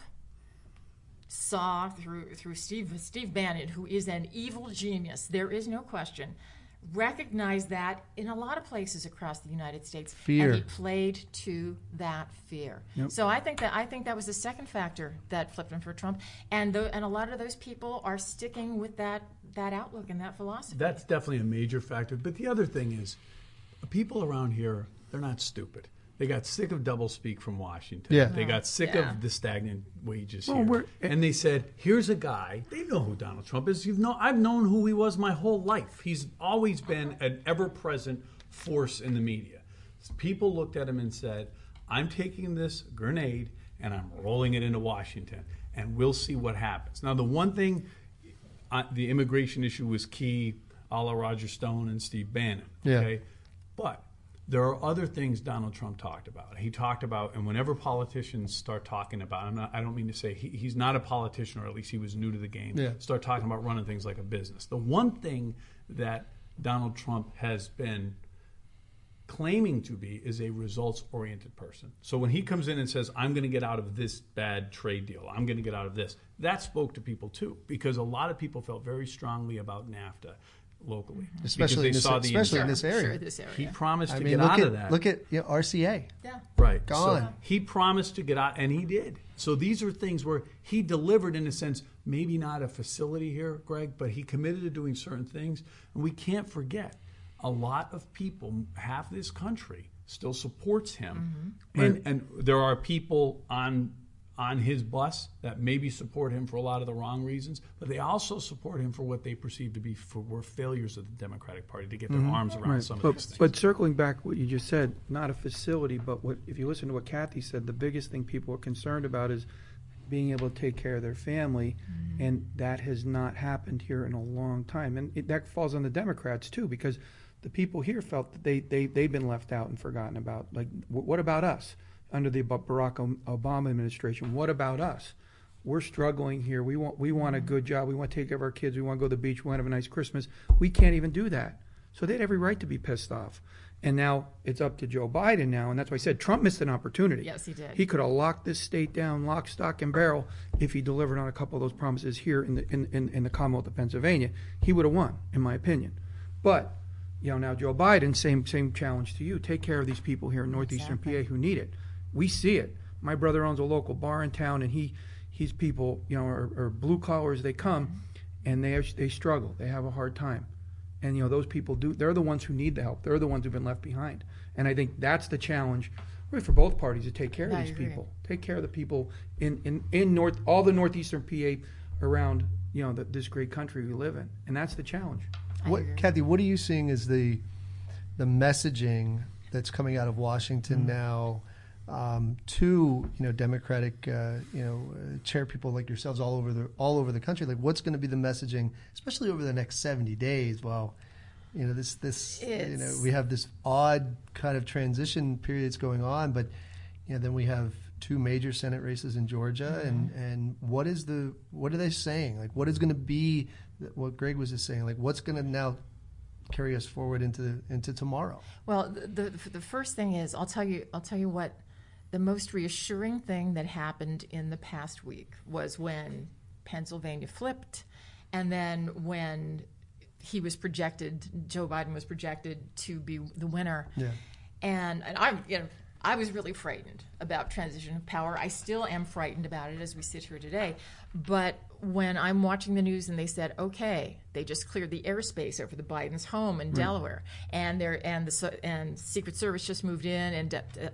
saw through through Steve Steve Bannon, who is an evil genius, there is no question, recognized that in a lot of places across the United States, fear. And he played to that fear. Yep. So I think that I think that was the second factor that flipped him for Trump, and the, and a lot of those people are sticking with that that outlook and that philosophy. That's definitely a major factor. But the other thing is, people around here, they're not stupid. They got sick of doublespeak from Washington. Yeah. They got sick Yeah. of the stagnant wages Well, here. we're- And they said, here's a guy. They know who Donald Trump is. You've know, I've known who he was my whole life. He's always been an ever-present force in the media. People looked at him and said, I'm taking this grenade and I'm rolling it into Washington, and we'll see what happens. Now, the one thing, uh, the immigration issue was key, a la Roger Stone and Steve Bannon. Yeah. Okay? But there are other things Donald Trump talked about. He talked about, and whenever politicians start talking about, I'm not, I don't mean to say he, he's not a politician, or at least he was new to the game, Yeah. start talking about running things like a business. The one thing that Donald Trump has been claiming to be is a results-oriented person. So when he comes in and says, I'm going to get out of this bad trade deal, I'm going to get out of this, that spoke to people too, because a lot of people felt very strongly about NAFTA locally. Especially, in because this, they saw the especially in incentive. this area. Sure, this area. He promised I to mean, get look out at of that. look at you know, R C A. yeah. Right. Gone. So he promised to get out, and he did. So these are things where he delivered, in a sense, maybe not a facility here, Greg, but he committed to doing certain things. And we can't forget, a lot of people, half this country, still supports him. Mm-hmm. And, and there are people on on his bus that maybe support him for a lot of the wrong reasons, but they also support him for what they perceive to be for were failures of the Democratic Party to get their arms around Right. some of But, these things. but circling back what you just said, not a facility, but what if you listen to what Kathy said, the biggest thing people are concerned about is being able to take care of their family, and that has not happened here in a long time. And it, that falls on the Democrats too, because the people here felt that they, they, they've been left out and forgotten about. Like, w- what about us under the Barack Obama administration? What about us? We're struggling here. We want we want a good job. We want to take care of our kids. We want to go to the beach. We want to have a nice Christmas. We can't even do that. So they had every right to be pissed off. And now it's up to Joe Biden now, and that's why I said Trump missed an opportunity. Yes, he did. He could have locked this state down, lock, stock, and barrel, if he delivered on a couple of those promises here in the in, in, in the Commonwealth of Pennsylvania. He would have won, in my opinion. But you know, now Joe Biden, same same challenge to you. Take care of these people here in northeastern Exactly. P A who need it. We see it. My brother owns a local bar in town, and he, he's people, you know, are, are blue collars. They come, and they have, they struggle. They have a hard time, and you know those people do. They're the ones who need the help. They're the ones who've been left behind. And I think that's the challenge, really, for both parties, to take care of I these agree. people. Take care of the people in, in, in north, all the northeastern P A around, you know, the, this great country we live in, and that's the challenge. I What, agree. Kathy, what are you seeing as the the messaging that's coming out of Washington Mm-hmm. now um, to you know Democratic uh, you know uh, chair people like yourselves all over the all over the country? Like, what's going to be the messaging, especially over the next seventy days? While you know this this you know It's- we have this odd kind of transition periods going on, but you know then we have two major Senate races in Georgia, and and what is the what are they saying? Like, what is going to be what Greg was just saying? Like, what's going to now carry us forward into into tomorrow? Well, the, the the first thing is I'll tell you I'll tell you what the most reassuring thing that happened in the past week was when Pennsylvania flipped, and then when he was projected, Joe Biden was projected to be the winner. Yeah. And and I you know I was really frightened about transition of power. I still am frightened about it as we sit here today. But when I'm watching the news and they said, okay, they just cleared the airspace over the Biden's home in Delaware, and they're and the so- and Secret Service just moved in, and de- uh,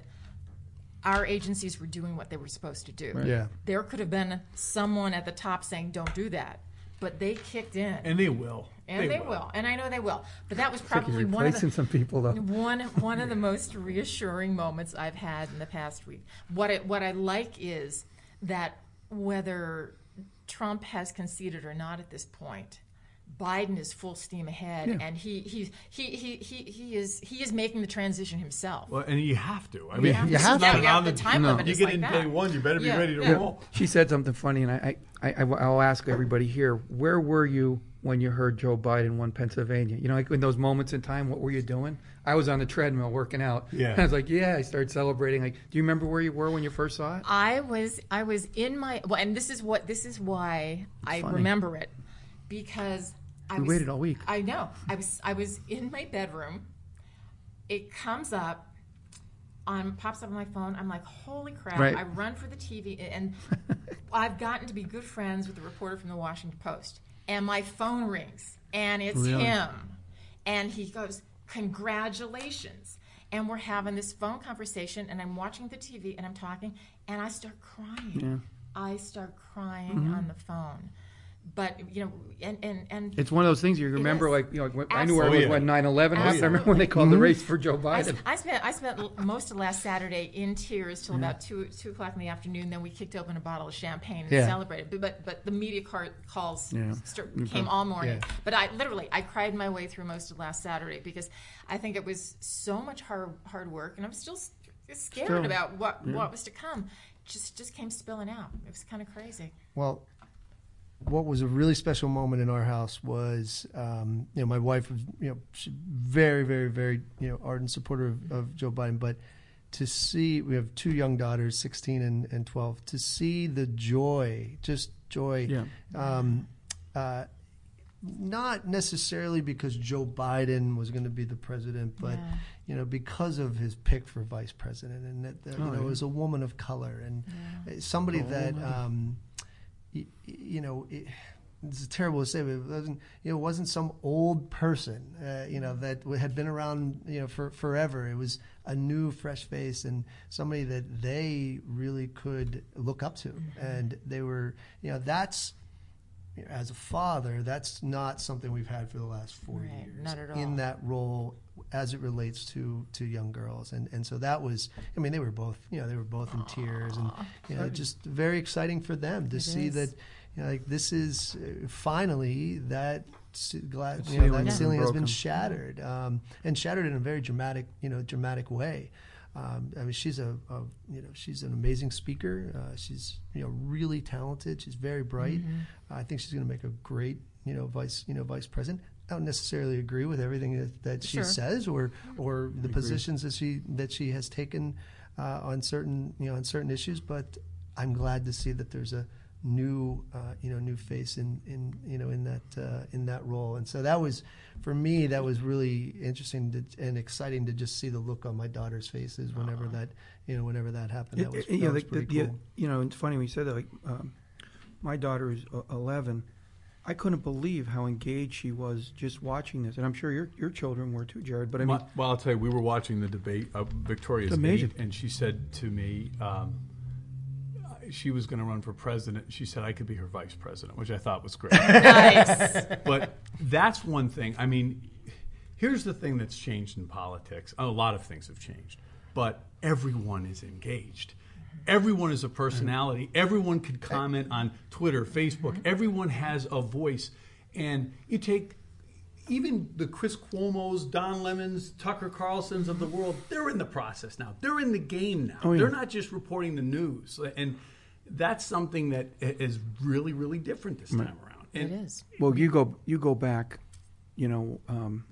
our agencies were doing what they were supposed to do. Yeah. There could have been someone at the top saying, don't do that. But they kicked in. and they will. And they, will. And I know they will. But that was It's like he's probably one of replacing the some people, though. one one of the most reassuring moments I've had in the past week. What I, what I like is that whether Trump has conceded or not at this point, Biden is full steam ahead, Yeah. and he he, he he he he is he is making the transition himself. Well, and you have to. I mean, have you this have is to. not Yeah, an yeah, on the time limit You is get like in that. day one, you better be Yeah, ready to yeah. roll. She said something funny, and I, I, I, I'll ask everybody here, where were you when you heard Joe Biden won Pennsylvania? You know, like in those moments in time, what were you doing? I was on the treadmill working out. Yeah. And I was like, yeah, I started celebrating. Like, do you remember where you were when you first saw it? I was I was in my well, and this is what this is why I funny. remember it, because I We was, waited all week. I know. I was I was in my bedroom. It comes up on pops up on my phone. I'm like, holy crap! Right. I run for the T V, and I've gotten to be good friends with the reporter from the Washington Post, and my phone rings, and it's Really? him, and he goes, congratulations. and we're having this phone conversation, and I'm watching the T V, and I'm talking, and I start crying. Yeah. I start crying mm-hmm. on the phone. But, you know, and... and, and it's one of those things you remember, like, you know, like I knew where it was when nine eleven happened. I remember when they called mm-hmm. the race for Joe Biden. I, I spent I spent most of last Saturday in tears till yeah. about two two o'clock in the afternoon. Then we kicked open a bottle of champagne and yeah. celebrated. But, but but the media car, calls yeah. start, came all morning. Yeah. But I literally, I cried my way through most of last Saturday because I think it was so much hard hard work. And I'm still scared still, about what, yeah. what was to come. Just, just came spilling out. It was kind of crazy. Well... What was a really special moment in our house was, um, you know, my wife was, you know, very, very, very, you know, ardent supporter of, of Joe Biden. But to see, we have two young daughters, sixteen and, and twelve, to see the joy, just joy, yeah. um, uh, not necessarily because Joe Biden was going to be the president, but, yeah. you know, because of his pick for vice president. And that, that oh, you know, yeah. as a woman of color and yeah. somebody oh, that... Um, You, you know, it, it's terrible to say, but it wasn't, you know, it wasn't some old person, uh, you know, that had been around, you know, for forever. It was a new, fresh face and somebody that they really could look up to. Mm-hmm. And they were, you know, that's, you know, as a father, that's not something we've had for the last four right, years not at all. in that role as it relates to, to young girls. And and so that was, I mean, they were both, you know, they were both in tears and, you know, just very exciting for them to it see is. that, you know, like this is uh, finally that, glad, the you know, that yeah. ceiling has broken. been shattered um, and shattered in a very dramatic, you know, dramatic way. Um, I mean, she's a, a, you know, she's an amazing speaker. Uh, she's, you know, really talented. She's very bright. Mm-hmm. I think she's going to make a great, you know, vice, you know, vice president. I don't necessarily agree with everything that, that she sure. says or or the positions that she that she has taken uh, on certain, you know, on certain issues. But I'm glad to see that there's a new, uh, you know, new face in, in you know in that uh, in that role. And so that was, for me, that was really interesting to, and exciting to just see the look on my daughter's faces whenever that, you know, whenever that happened. That was, it, it, that know, was the, pretty the, cool. You know, it's funny when you said that. Like, um, my daughter is eleven. I couldn't believe how engaged she was just watching this, and I'm sure your your children were too, Jared. But I mean, well, well I'll tell you, we were watching the debate of Victoria's amazing. Gate, and she said to me, um, she was going to run for president. She said I could be her vice president, which I thought was great. Nice. But that's one thing. I mean, here's the thing that's changed in politics. A lot of things have changed, but everyone is engaged. Everyone is a personality. Everyone could comment on Twitter, Facebook. Everyone has a voice. And you take even the Chris Cuomo's, Don Lemons, Tucker Carlson's of the world, they're in the process now. They're in the game now. Oh, yeah. They're not just reporting the news. And that's something that is really, really different this time around. And it is. Well, you go you go back, you know, um,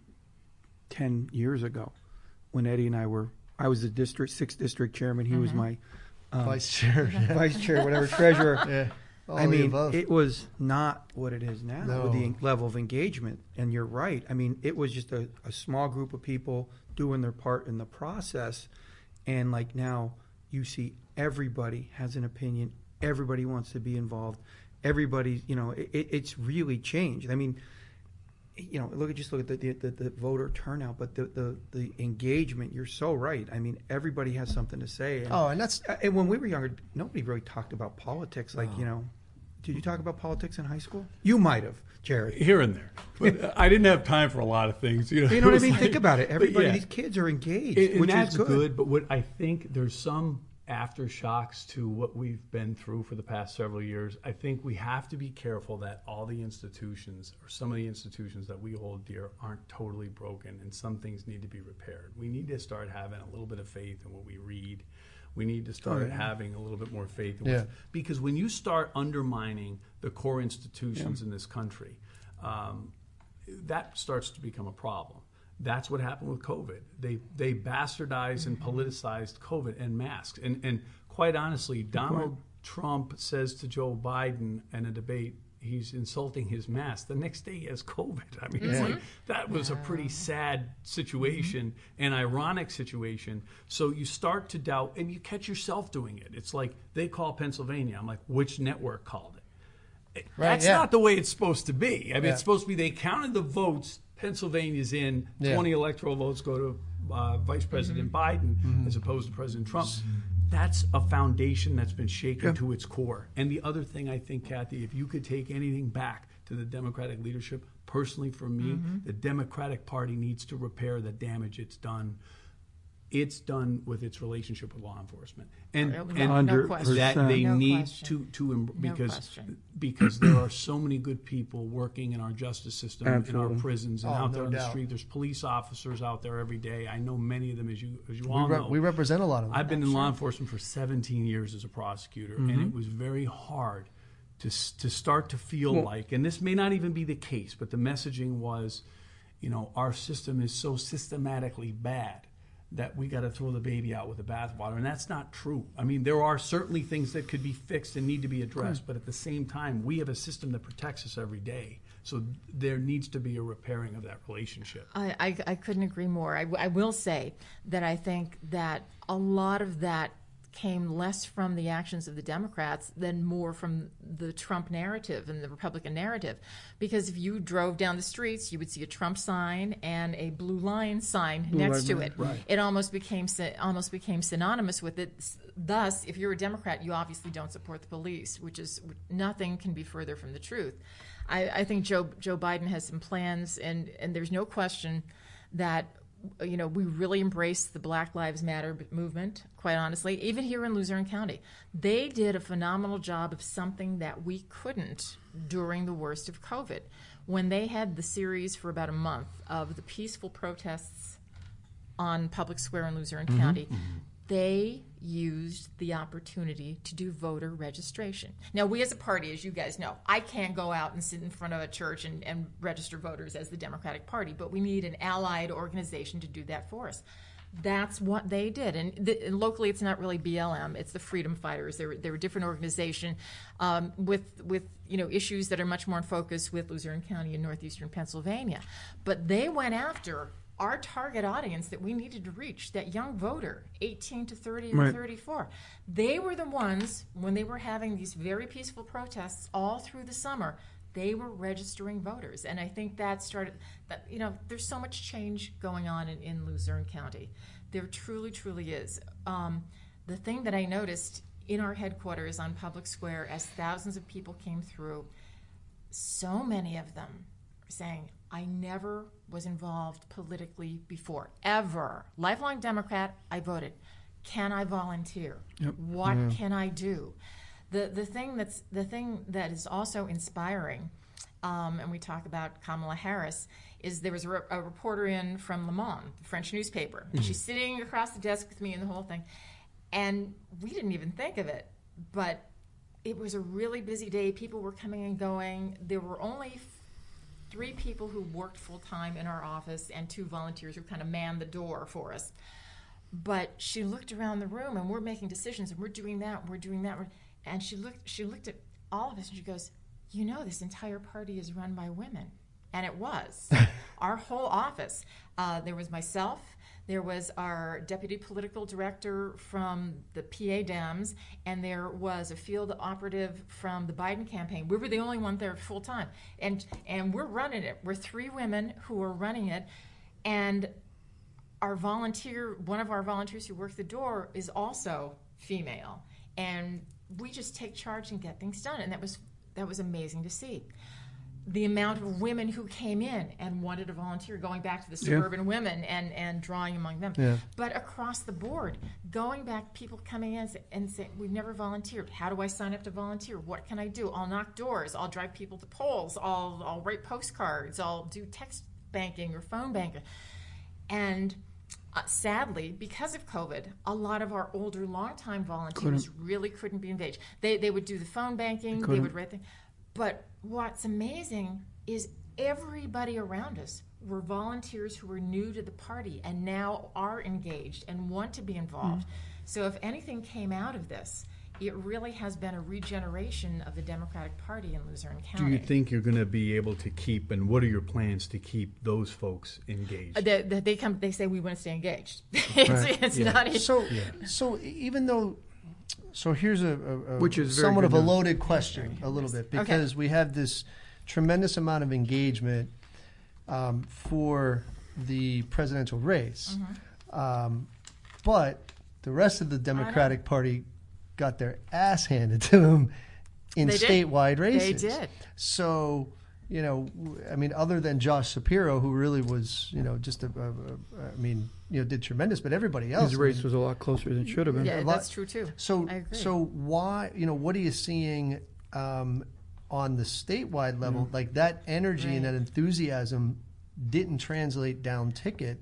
ten years ago when Eddie and I were, I was the district, sixth district chairman. He mm-hmm. was my... Um, vice chair, yeah. vice chair, whatever, treasurer. Yeah. I mean, it was not what it is now no. with the level of engagement. And you're right. I mean, it was just a, a small group of people doing their part in the process. And like now, you see everybody has an opinion. Everybody wants to be involved. Everybody, you know, it, it's really changed. I mean, you know, look at just look at the the, the, the voter turnout, but the, the, the engagement. You're so right. I mean, everybody has something to say. And, oh, and that's and when we were younger, nobody really talked about politics. Like, oh. you know, did you talk about politics in high school? You might have, Jared. Here and there, but I didn't have time for a lot of things. You know, you know what I mean? Like, Think about it. Everybody, yeah. these kids are engaged, and, and which that's is good. good. But what I think there's some aftershocks to what we've been through for the past several years. I think we have to be careful that all the institutions, or some of the institutions that we hold dear, aren't totally broken, and some things need to be repaired. We need to start having a little bit of faith in what we read. We need to start oh, yeah. having a little bit more faith in yeah. what, because when you start undermining the core institutions yeah. in this country, um, that starts to become a problem. That's what happened with COVID. They they bastardized and politicized COVID and masks. And and quite honestly, Donald Trump says to Joe Biden in a debate, he's insulting his mask. The next day he has COVID. I mean, Mm-hmm. it's like that was a pretty sad situation, mm-hmm. an ironic situation. So you start to doubt, and you catch yourself doing it. It's like they call Pennsylvania. I'm like, which network called it? Right, That's yeah. not the way it's supposed to be. I mean, Yeah. it's supposed to be they counted the votes. Pennsylvania's in, yeah. twenty electoral votes go to uh, Vice President Biden Mm-hmm. as opposed to President Trump. That's a foundation that's been shaken Yeah. to its core. And the other thing I think, Kathy, if you could take anything back to the Democratic leadership, personally for me, Mm-hmm. the Democratic Party needs to repair the damage it's done. It's done with its relationship with law enforcement, and No- and no Hundred question. that they No need question. to to em- because question. because there are so many good people working in our justice system, in Absolutely. our prisons, and Oh, out no there on the doubt. street. There's police officers out there every day. I know many of them, as you as you We, all re- know. we represent a lot of them. I've been in That's law right. enforcement for seventeen years as a prosecutor, Mm-hmm. and it was very hard to s- to start to feel Well- like, and this may not even be the case, but the messaging was, you know, our system is so systematically bad that we got to throw the baby out with the bathwater, and that's not true. I mean, there are certainly things that could be fixed and need to be addressed, but at the same time, we have a system that protects us every day. So there needs to be a repairing of that relationship. I, I, I couldn't agree more. I, I will say that I think that a lot of that came less from the actions of the Democrats than more from the Trump narrative and the Republican narrative. Because if you drove down the streets, you would see a Trump sign and a Blue Line sign Blue next to Line, it. right. It almost became sy- almost became synonymous with it. S- Thus, if you're a Democrat, you obviously don't support the police, which is nothing can be further from the truth. I, I think Joe Joe Biden has some plans, and and there's no question that you know we really embrace the Black Lives Matter movement. Quite honestly, even here in Luzerne County, they did a phenomenal job of something that we couldn't during the worst of COVID, when they had the series for about a month of the peaceful protests on Public Square in Luzerne County. They used the opportunity to do voter registration. Now, we as a party, as you guys know, I can't go out and sit in front of a church and, and register voters as the Democratic Party, but we need an allied organization to do that for us. That's what they did. And, the, and locally, it's not really B L M, it's the Freedom Fighters. They're, they're a different organization um, with, with you know, issues that are much more in focus with Luzerne County and northeastern Pennsylvania. But they went after our target audience that we needed to reach, that young voter, eighteen to thirty and Right. thirty-four. They were the ones, when they were having these very peaceful protests all through the summer, they were registering voters. And I think that started, that you know, there's so much change going on in, in Luzerne County. There truly, truly is. Um, the thing that I noticed in our headquarters on Public Square, as thousands of people came through, so many of them were saying, I never was involved politically before, ever. Lifelong Democrat, I voted. Can I volunteer? Yep. What Yeah. can I do? The the thing that's the thing that is also inspiring, um, and we talk about Kamala Harris, is there was a, re- a reporter in from Le Monde, the French newspaper, and she's sitting across the desk with me and the whole thing, and we didn't even think of it, but it was a really busy day. People were coming and going. There were only f- three people who worked full-time in our office and two volunteers who kind of manned the door for us. But she looked around the room, and we're making decisions, and we're doing that, and we're doing that. And she looked, she looked at all of us, and she goes, you know, this entire party is run by women. And it was. Our whole office. Uh, there was myself. There was our deputy political director from the P A D E M S, and there was a field operative from the Biden campaign. We were the only one there full time. And and we're running it. We're three women who are running it. And our volunteer, one of our volunteers who worked the door is also female. And we just take charge and get things done. And that was that was amazing to see. The amount of women who came in and wanted to volunteer, going back to the Yeah. suburban women and, and drawing among them. Yeah. But across the board, going back, people coming in and saying, we've never volunteered. How do I sign up to volunteer? What can I do? I'll knock doors. I'll drive people to polls. I'll, I'll write postcards. I'll do text banking or phone banking. And uh, sadly, because of COVID, a lot of our older, longtime volunteers Couldn't. really couldn't be engaged. They, they would do the phone banking. They Couldn't. would write things. But what's amazing is everybody around us were volunteers who were new to the party and now are engaged and want to be involved. Mm. So if anything came out of this, it really has been a regeneration of the Democratic Party in Luzerne Do County. you think you're going to be able to keep, and what are your plans to keep those folks engaged? Uh, they, they they come. They say we want to stay engaged. it's Right. it's Yeah. not. So, so even though, so here's a, a, a Which is very somewhat good of a news. loaded question, a little bit, Okay. because we have this tremendous amount of engagement um, for the presidential race. Um, but the rest of the Democratic Party got their ass handed to them in They did. statewide races. They did. So, you know, w- I mean, other than Josh Shapiro, who really was, you know, just a, a, a I mean, you know, did tremendous, but everybody else. His I race mean, was a lot closer than it should have been. Yeah, a lot- that's true too. So, I agree. so why, you know, what are you seeing um, on the statewide level? Mm. Like that energy and Right. that enthusiasm didn't translate down ticket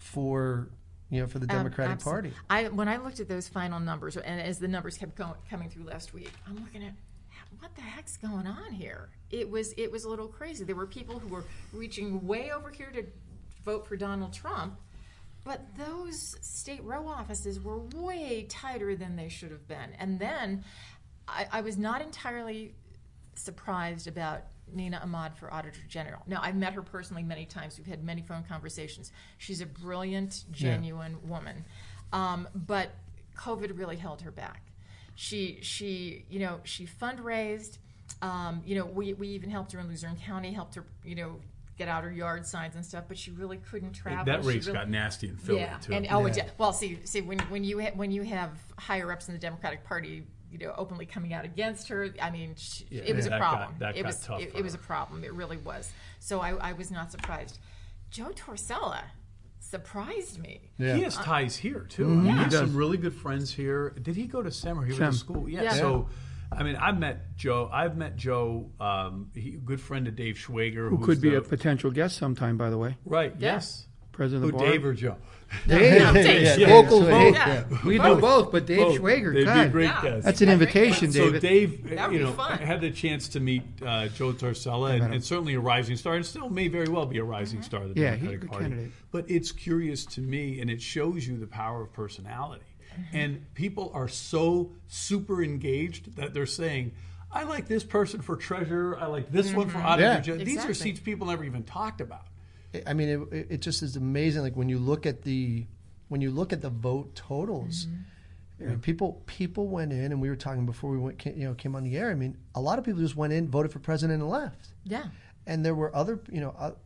for, you know, for the Um, Democratic absol- Party. I when I looked at those final numbers, and as the numbers kept going, coming through last week, I'm looking at what the heck's going on here. It was it was a little crazy. There were people who were reaching way over here to vote for Donald Trump, but those state row offices were way tighter than they should have been. And then I, I was not entirely surprised about Nina Ahmad for Auditor General. Now, I've met her personally many times. We've had many phone conversations. She's a brilliant, genuine woman. Um, but COVID really held her back. She, she, you know, she fundraised. Um, you know, we, we even helped her in Luzerne County, helped her, you know, get out her yard signs and stuff, but she really couldn't travel. That She race really- got nasty in Philly yeah, too. and oh, Yeah. yeah. Well, see, see, when when you ha- when you have higher ups in the Democratic Party, you know, openly coming out against her, I mean, she, Yeah, it was that a got- problem. that it got was tough it, for it was a her. problem. It really was. So I, I was not surprised. Joe Torcella surprised me. Yeah. He has ties here too. I mean, he Yeah. has He some does. really good friends here. Did he go to SEM or he SEM. went to school? Yeah. Yeah. So, I mean, I've met Joe. I've met Joe. Um, he, good friend of Dave Schwager, Who who's could be the- a potential guest sometime, by the way. right. Yeah. Yes. President Who, of the bar. Dave or Joe? Yeah, Dave. Yeah, Local yeah, vote. yeah. We do Both. both, but Dave Both. Schwager, They'd God, be great Yeah. guests. that's an invitation, So David. Dave, That would you be know, fun. had the chance to meet uh, Joe Torcella, and, and certainly a rising star, and still may very well be a rising star of the Yeah, he's a Democratic good Party. candidate. But it's curious to me, and it shows you the power of personality. And people are so super engaged that they're saying, "I like this person for treasurer. I like this one for auditor." Yeah. General." These are Exactly. seats people never even talked about. I mean, it, it just is amazing. Like when you look at the when you look at the vote totals, I mean, people people went in, and we were talking before we went, you know, came on the air. I mean, a lot of people just went in, voted for president, and left. Yeah. And there were other, you know, uh,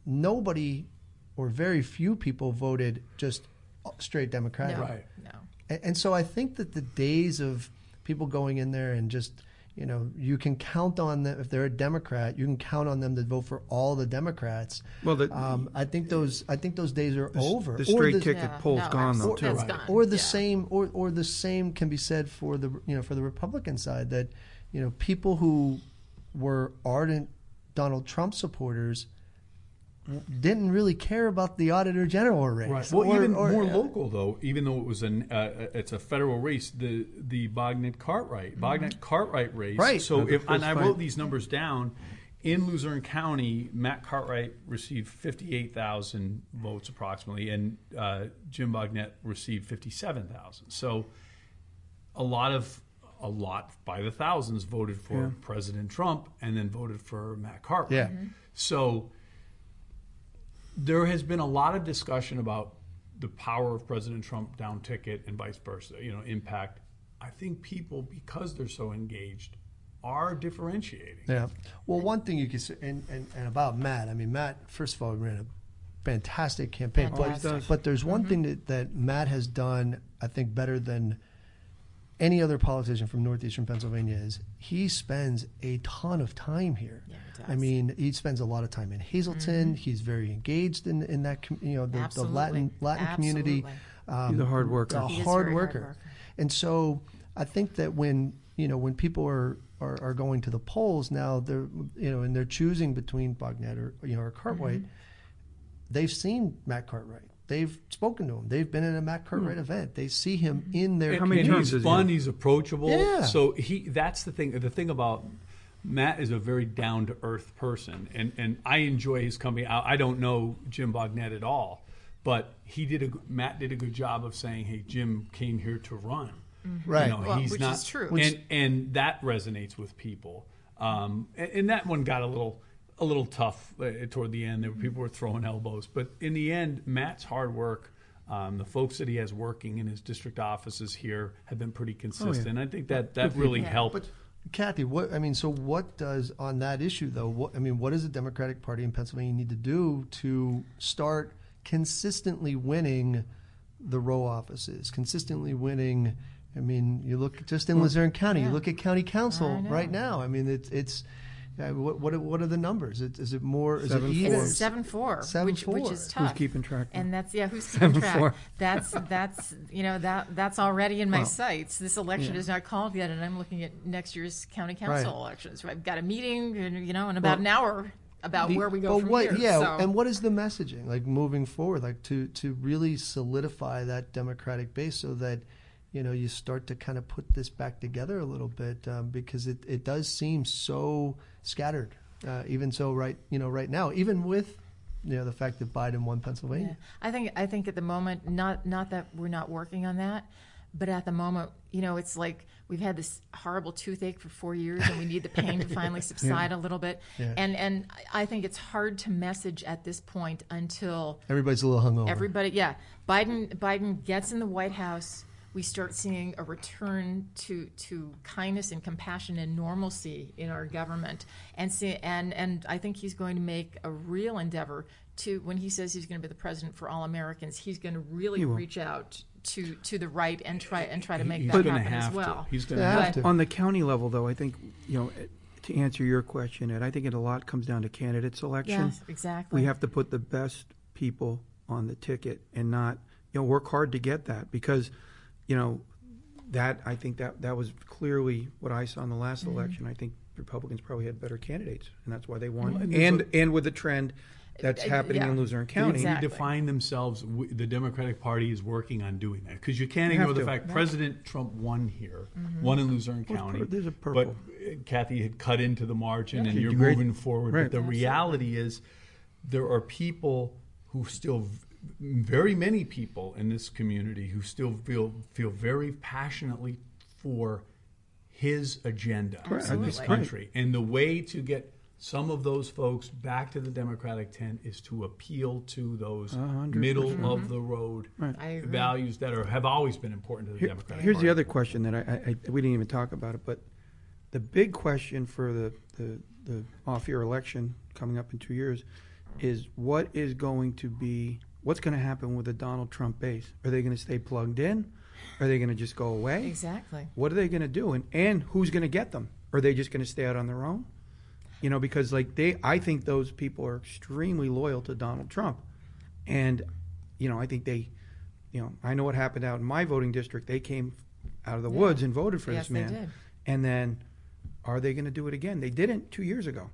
nobody or very few people voted just straight Democratic. No. Right. No. And, and so I think that the days of people going in there and just, you know, you can count on them if they're a Democrat, you can count on them to vote for all the Democrats. Well, the- um, I think those I think those days are over. The Or straight the- ticket Yeah, poll's no, gone, though, absolutely. too. That's Right. gone. or the Yeah. same or, or the same can be said for the you know for the Republican side, that you know people who were ardent Donald Trump supporters didn't really care about the Auditor General race. Right. Well, Or- even or- more local though, even though it was an uh, it's a federal race, the the Bognet Cartwright Bognet Cartwright race. Right. So the if and first I fight. wrote these numbers down, in Luzerne County, Matt Cartwright received fifty eight thousand votes approximately, and uh, Jim Bognet received fifty seven thousand. So a lot of a lot by the thousands voted for Yeah. President Trump and then voted for Matt Cartwright. Yeah. So there has been a lot of discussion about the power of President Trump down ticket and vice versa, you know, impact. I think people, because they're so engaged, are differentiating. Yeah. Well, one thing you could say, and, and, and about Matt, I mean, Matt, first of all, ran a fantastic campaign. Fantastic. But, Always does. but there's one thing that, that Matt has done, I think, better than any other politician from northeastern Pennsylvania is he spends a ton of time here. Yeah, he does. I mean, he spends a lot of time in Hazleton. Mm-hmm. He's very engaged in in that com- you know the, the Absolutely. Latin Latin community. Absolutely. He's a hard worker. A He is hard very hard worker. worker. And so I think that when you know when people are, are, are going to the polls now, they're you know and they're choosing between Bognet or you know or Cartwright, Mm-hmm. they've seen Matt Cartwright. They've spoken to him. They've been in a Matt Cartwright event. They see him in their How many And community. terms he's is he fun. in? He's approachable. Yeah. So he. That's the thing. The thing about Matt is a very down to earth person, and and I enjoy his company. I, I don't know Jim Bognet at all, but he did a Matt did a good job of saying, "Hey, Jim came here to run." Right. You know, Well, he's which not, is true. and and that resonates with people. Um, and, and that one got a little a little tough uh, toward the end. There were people were throwing elbows, but in the end, Matt's hard work. Um, the folks that he has working in his district offices here have been pretty consistent. I think that that really Yeah. helped. But Kathy, what I mean, so what does on that issue though? What I mean, what does the Democratic Party in Pennsylvania need to do to start consistently winning the row offices, consistently winning. I mean, you look just in Luzerne County. yeah. You look at county council I know. right now. I mean, it's it's. Uh, what what are, what are the numbers? Is, is it more? Is Seven it four. even? It's seven four, Seven which which four. is Who's tough. Who's keeping track? And that's yeah, who's Seven keeping track? four. That's that's you know that that's already in my Wow. sights. This election Yeah. is not called yet, and I'm looking at next year's county council Right. elections. So I've got a meeting, and, you know, in about Well, an hour about The- where we go but from what, here. Yeah, so. and what is the messaging like moving forward, like to to really solidify that Democratic base so that you know you start to kind of put this back together a little bit um, because it, it does seem so scattered, uh, even so right you know right now, even with you know the fact that Biden won Pennsylvania. Yeah. I think I think at the moment, not not that we're not working on that, but at the moment, you know, it's like we've had this horrible toothache for four years, and we need the pain to finally subside a little bit. Yeah. And and I think it's hard to message at this point until Everybody's a little hungover. everybody, yeah, Biden Biden gets in the White House. We start seeing a return to, to kindness and compassion and normalcy in our government, and see, and and I think he's going to make a real endeavor to, when he says he's going to be the president for all Americans, he's going to really He will. reach out to, to the right and try and try to make He's that going to happen have as well. to. He's going to Yeah, have have to. to. On the county level, though, I think, you know, to answer your question, Ed, I think it a lot comes down to candidate selection. Yes, exactly. We have to put the best people on the ticket and not, you know, work hard to get that because, you know, that I think that that was clearly what I saw in the last Mm-hmm. election. I think Republicans probably had better candidates, and that's why they won. Well, and there's and a- and with the trend that's Uh, happening yeah. in Luzerne They County, Exactly. redefine themselves. W- The Democratic Party is working on doing that because you can't You ignore have the to. fact President Trump won here, Mm-hmm. won in Luzerne Well, County. pur- there's a But purple. uh, Kathy had cut into the margin, Yeah. and you're Great. moving forward. Right. But the Absolutely. reality is, there are people who still, v- very many people in this community who still feel feel very passionately for his agenda in this Absolutely. country, and the way to get some of those folks back to the Democratic tent is to appeal to those A hundred middle percent. of the road Right. I agree. values that are have always been important to the Here- Democratic here's Party. the other question that I, I, I we didn't even talk about it, but the big question for the, the, the off-year election coming up in two years is what is going to be what's going to happen with the Donald Trump base? Are they going to stay plugged in? Are they going to just go away? Exactly. What are they going to do? And and who's going to get them? Are they just going to stay out on their own? You know, because like they, I think those people are extremely loyal to Donald Trump, and you know, I think they, you know, I know what happened out in my voting district. They came out of the Yeah. woods and voted for Yes, this they man. did. And then, are they going to do it again? They didn't two years ago.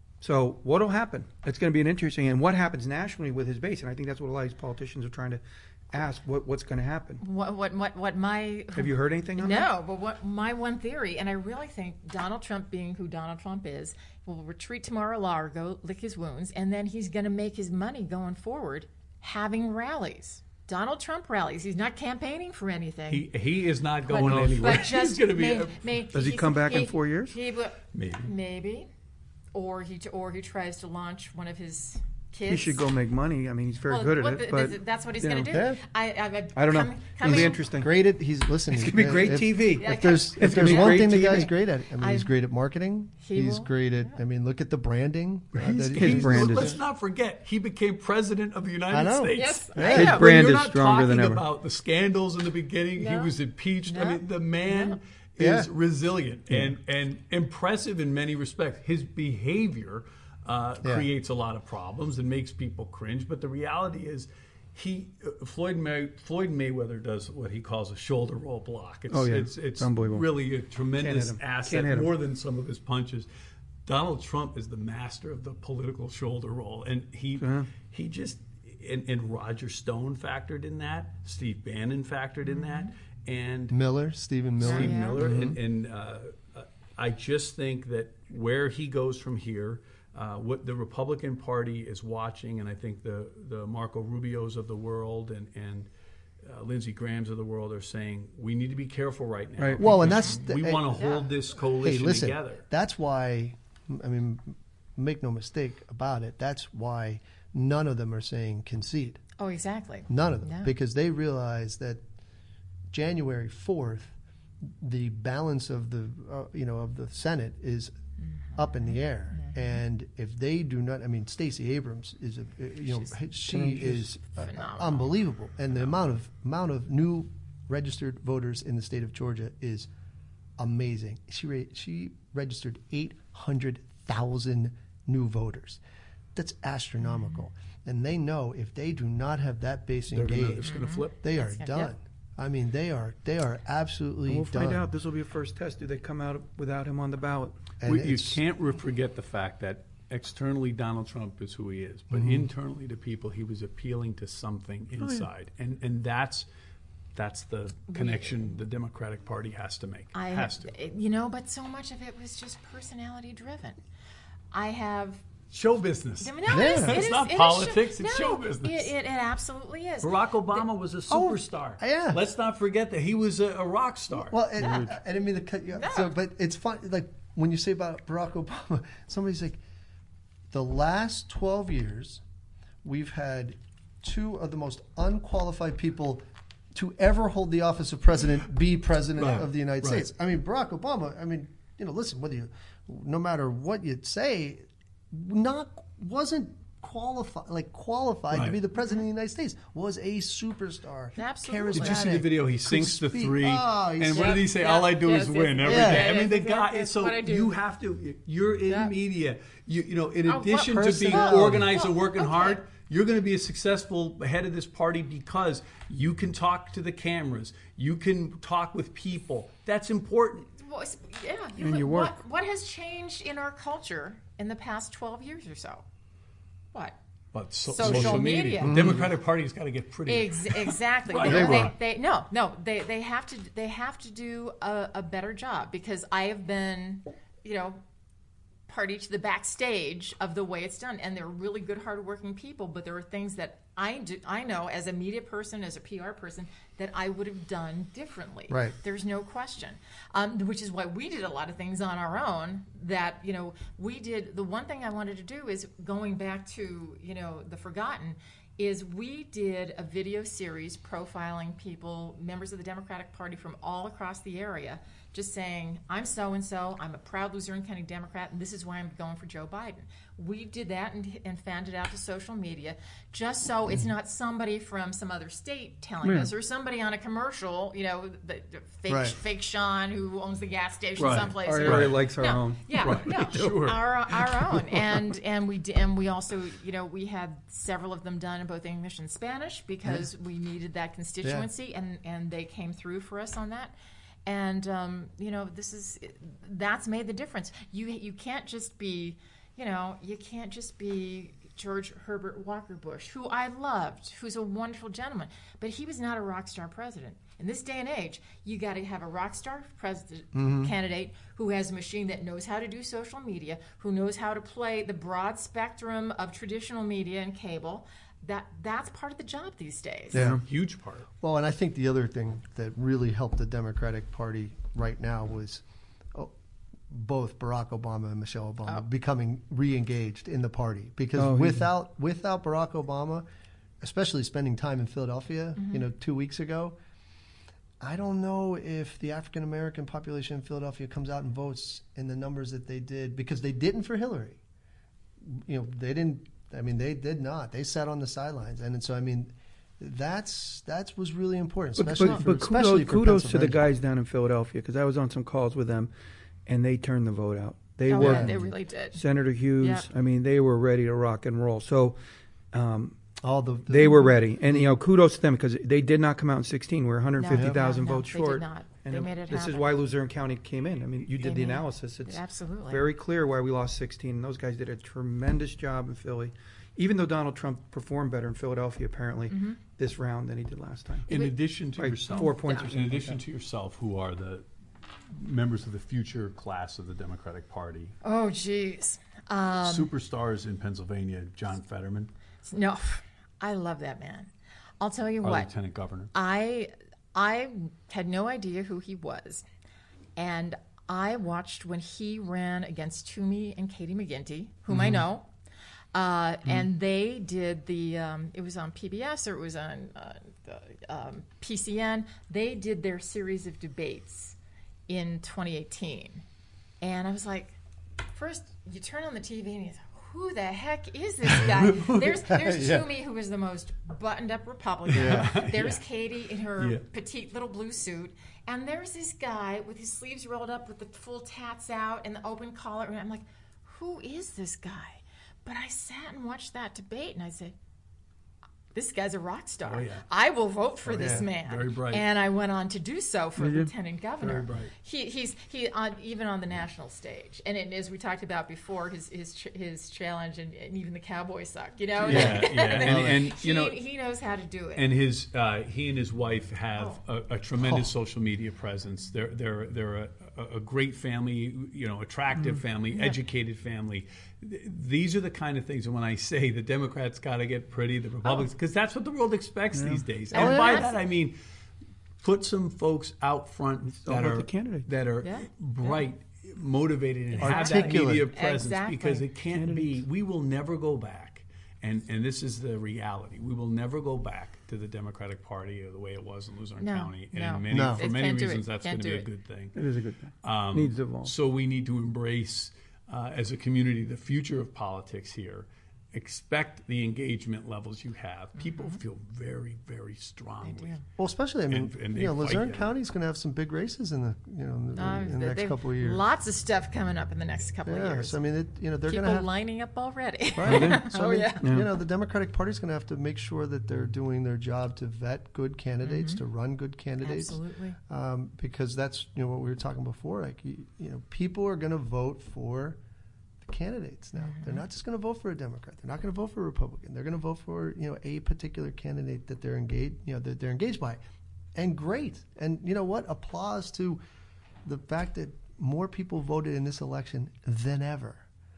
So what'll happen? It's going to be an interesting. And what happens nationally with his base? And I think that's what a lot of these politicians are trying to ask. What what's going to happen? What what what what my Have you heard anything on that? No, but what my one theory, and I really think Donald Trump, being who Donald Trump is, will retreat to Mar-a-Lago, lick his wounds, and then he's going to make his money going forward, having rallies. Donald Trump rallies. He's not campaigning for anything. He he is not but, going anywhere. But just He's going to be may, a- may, Does he he's- come back in four years? He, will- Maybe. maybe, or he or he tries to launch one of his kids. He should go make money. I mean, he's very Well, good at well, it. th- But th- that's what he's you going to know. do. Yeah. I, I, I don't know. com- It'll coming- be interesting. Great at he's listen. It's gonna be great if, T V. Yeah, If there's It's if gonna there's be one great thing the T V. guy's great at, I mean, he's I- great at marketing. He He's will- great at. I mean, look at the branding. uh, He's- that his he's- brand is- let's not forget, he became president of the United I know. States. Yes, Yeah. I His know. brand You're is not stronger than talking ever. about the scandals in the beginning. He No. was impeached. I No. mean, the man No. is Yeah. resilient and, and impressive in many respects. His behavior uh, Yeah. creates a lot of problems and makes people cringe. But the reality is, he uh, Floyd May, Floyd Mayweather does what he calls a shoulder roll block. It's, Oh, yeah. it's, it's Unbelievable. really a tremendous him. Can't asset, hit him. more than some of his punches. Donald Trump is the master of the political shoulder roll, and he Yeah. he just and, and Roger Stone factored in that, Steve Bannon factored in that, and Miller, Stephen Miller. Steve Yeah. Miller, and, and uh, uh, I just think that where he goes from here, uh, what the Republican Party is watching, and I think the the Marco Rubios of the world and and uh, Lindsey Graham's of the world are saying we need to be careful right now. Right. Well, and because that's the- we hey, want to hold Yeah. this Hey, coalition listen. together. That's why. I mean, make no mistake about it. That's why none of them are saying concede. Oh, exactly. None of them, No. because they realize that January fourth, the balance of the uh, you know of the Senate is Mm-hmm. up in the air. Mm-hmm. And if they do not, I mean, Stacey Abrams is a, you know, She's she is uh, phenomenal. unbelievable, and the amount of amount of new registered voters in the state of Georgia is amazing. She re- she registered eight hundred thousand new voters. That's astronomical. Mm-hmm. And they know if they do not have that base They're engaged, gonna, it's going to flip. they are That's- done. yep. I mean, they are they are absolutely And we'll done. find out. This will be a first test. Do they come out without him on the ballot? And We, you it's- can't re- forget the fact that externally Donald Trump is who he is, but Mm-hmm. internally to people he was appealing to something inside, and and that's that's the connection the Democratic Party has to make. I has to you know, but so much of it was just personality driven. I have. show business. No, Yeah. it is, it It's is- not it is politics, show, it's no, show business. It, it, it absolutely is. Barack Obama was a superstar. yeah. Let's not forget that he was a, a rock star. Well, and, I didn't mean to cut you off. So, but it's fun. Like when you say about Barack Obama, somebody's like, the last twelve years, we've had two of the most unqualified people to ever hold the office of president be president Right, of the United right. States. I mean, Barack Obama. I mean, you know, listen, whether you, no matter what you say, not wasn't qualified like qualified Right. to be the president of the United States. Was a superstar. Absolutely. Did you see the charismatic, video? He could sinks the speak. three, Oh, and he's- what did he say? Yep, All I do yep, is yes, win yes, every yeah. day. I mean, the Yes, guy. that's So what I do. you have to. You're in Yeah. media. You you know, in Oh, what addition to being personality. organized and Well, working okay. hard, you're going to be a successful head of this party because you can talk to the cameras. You can talk with people. That's important. Well, it's- yeah, you And look- your work. What, what has changed in our culture in the past twelve years or so? What? But so, Social social, media, media. the Democratic Party's got to get pretty. Ex- exactly. Right. They, They they, were. they- no, no. They they have to they have to do a, a better job because I have been, you know, party to the backstage of the way it's done, and they're really good, hardworking people. But there are things that I do I know as a media person, as a P R person, that I would have done differently. Right. There's no question. Um, which is why we did a lot of things on our own. That you know we did. The one thing I wanted to do is going back to you know the forgotten. Is we did a video series profiling people, members of the Democratic Party from all across the area, just saying, I'm so-and-so, I'm a proud Luzerne County Democrat, and this is why I'm going for Joe Biden. We did that and, and fanned it out to social media, just so it's not somebody from some other state telling Yeah. us, or somebody on a commercial, you know, the, the fake, Right. fake Sean who owns the gas station Right. someplace. Our you know. area likes our No, own. Yeah, Right, no, sure. our our own, and and we d- and we also, you know, we had several of them done in both English and Spanish because we needed that constituency, and and they came through for us on that, and um, you know, this is that's made the difference. You you can't just be, you know, you can't just be George Herbert Walker Bush, who I loved, who's a wonderful gentleman, but he was not a rock star president. In this day and age, you got to have a rock star president candidate who has a machine that knows how to do social media, who knows how to play the broad spectrum of traditional media and cable. That that's part of the job these days. Yeah. Huge part. Well, and I think the other thing that really helped the Democratic Party right now was oh, both Barack Obama and Michelle Obama Oh. becoming re-engaged in the party. Because Oh, he- without without Barack Obama, especially spending time in Philadelphia, Mm-hmm. you know, two weeks ago, I don't know if the African American population in Philadelphia comes out and votes in the numbers that they did, because they didn't for Hillary. You know, they didn't. I mean, they did not. They sat on the sidelines, and so I mean, that's that was really important, But, especially but, for, but especially kudos, for kudos to the Pennsylvania. guys down in Philadelphia because I was on some calls with them, and they turned the vote out. They Oh, were yeah, they really did. Senator Hughes. Yeah. I mean, they were ready to rock and roll. So um, All the, the they were ready, and you know, kudos to them because they did not come out in sixteen. We're one hundred fifty thousand No, no, votes they did short. not. And They it- made it this is happen. why Luzerne County came in. I mean, you did They the made- analysis. It's Absolutely. very clear why we lost sixteen. And those guys did a tremendous job in Philly. Even though Donald Trump performed better in Philadelphia, apparently, Mm-hmm. this round than he did last time. In addition to Like yourself, four points or in something like addition that. to yourself, who are the members of the future class of the Democratic Party, Oh, geez. Um, superstars in Pennsylvania, John Fetterman, no, I love that man. I'll tell you our what. lieutenant governor. I I had no idea who he was, and I watched when he ran against Toomey and Katie McGinty, whom I know, uh, and they did the. Um, it was on P B S or it was on uh, the, um, P C N. They did their series of debates in twenty eighteen, and I was like, first you turn on the T V and you think, who the heck is this guy? There's there's Yeah. Toomey, who is the most buttoned-up Republican. Yeah. There's Yeah. Katie in her Yeah. petite little blue suit. And there's this guy with his sleeves rolled up with the full tats out and the open collar. And I'm like, who is this guy? But I sat and watched that debate, and I said, this guy's a rock star. Oh, yeah. I will vote for Oh, this yeah. man. Very bright. And I went on to do so for You did? lieutenant governor. Very bright. He, he's he on even on the national stage, and it, as we talked about before, his his ch- his challenge, and, and even the cowboy suck, you know. Yeah, yeah. And- and, he, you know- he knows how to do it. And his uh, he and his wife have Oh. a, a tremendous social media presence. They're they're they're a, a great family, you know, attractive family, educated family. Th- These are the kind of things. And when I say the Democrats got to get pretty, the Republicans, because that's what the world expects these days. And Oh, yeah. by that I mean, put some folks out front all that about are the candidate. that are Yeah. bright, motivated, and have that Articulate. media presence. Exactly. Because it can't be. We will never go back. And, and this is the reality. We will never go back to the Democratic Party or the way it was in Luzerne No, County. And no. in many, No. for It many can't do it. reasons, that's going Can't to be do a it. good thing. It is a good thing. Um, Needs to evolve. So we need to embrace, uh, as a community, the future of politics here. Expect the engagement levels you have. People feel very, very strongly. Well, especially, I mean, And- and they you know, fight Luzerne you. County's going to have some big races in the, you know, in the, Uh, in the they- next they've- couple of years. Lots of stuff coming up in the next couple yeah, of years. so I mean, it, you know, they're going People to have. lining up already. Right. So, Oh, I mean, yeah. you know, the Democratic Party's going to have to make sure that they're doing their job to vet good candidates, to run good candidates. Absolutely. Um, because that's, you know, what we were talking before. Like, you, you know, people are going to vote for the candidates now. Mm-hmm. They're not just going to vote for a Democrat. They're not going to vote for a Republican. They're going to vote for, you know, a particular candidate that they're engaged, you know, that they're engaged by. And great. And you know what? Applause to the fact that more people voted in this election than ever.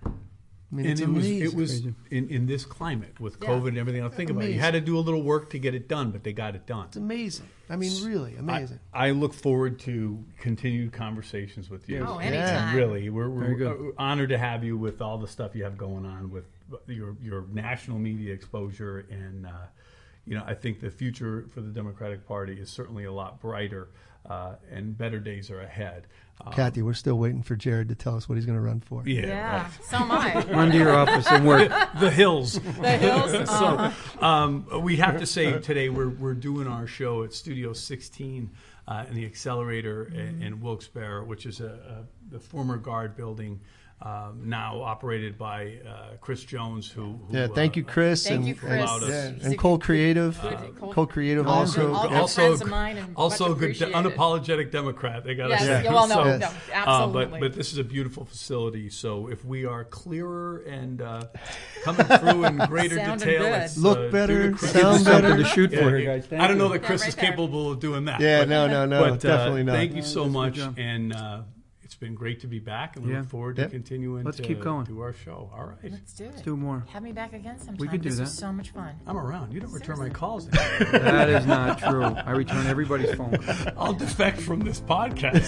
I mean, And it's it was, amazing. it was Crazy. in, in this climate with Yeah. COVID and everything else. Think about it. You Amazing. had to do a little work to get it done, but they got it done. It's amazing. I mean, really amazing. I, I look forward to continued conversations with you. Oh, Yeah. anytime. Really, we're, Very we're good. uh, honored to have you with all the stuff you have going on with your your national media exposure, and uh, you know, I think the future for the Democratic Party is certainly a lot brighter, uh, and better days are ahead. Um, Kathy, we're still waiting for Jared to tell us what he's going to run for. yeah, Yeah, right. so am I. Run to your office and work. The hills. The hills. uh-huh. So um, we have to say today we're we're doing our show at Studio sixteen uh, in the Accelerator in, in Wilkes-Barre, which is a, a the former Guard building, um, now operated by uh, Chris Jones, who, who Yeah, thank uh, you, Chris, Thank and, you, Chris. allowed us- yeah, He's and a Cole good- Creative, good- Cole- Cole Creative All also. good- all good also, friends of mine and also much a good, appreciated. unapologetic Democrat. They got Yes, to yeah, say. well, no, Yes. no, Uh, absolutely. but but this is a beautiful facility. So if we are clearer and uh, coming through in greater Sounding detail, good. it's, Look uh, better, due to Chris. sound Something better. to shoot Yeah, for yeah. here, guys. Thank I don't know you. that Chris Yeah, right is there. capable of doing that. Yeah, but, no, no, no, but, uh, definitely not. Thank you No, so that's a good much, job. and uh, it's been great to be back, and we Yeah. look forward Yep. to continuing Let's to keep going. do our show. All right, Let's do it. Let's do more. Have me back again sometime. We could do this that. was so much fun. I'm around. You don't return my Seriously. calls. That is not true. I return everybody's phone. I'll defect from this podcast.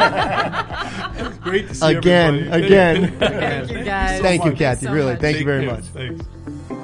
It's great to see Again, everybody. again. Thank you, guys. Thank you, so Kathy. much. Really, thank you Take very care. much. Thanks.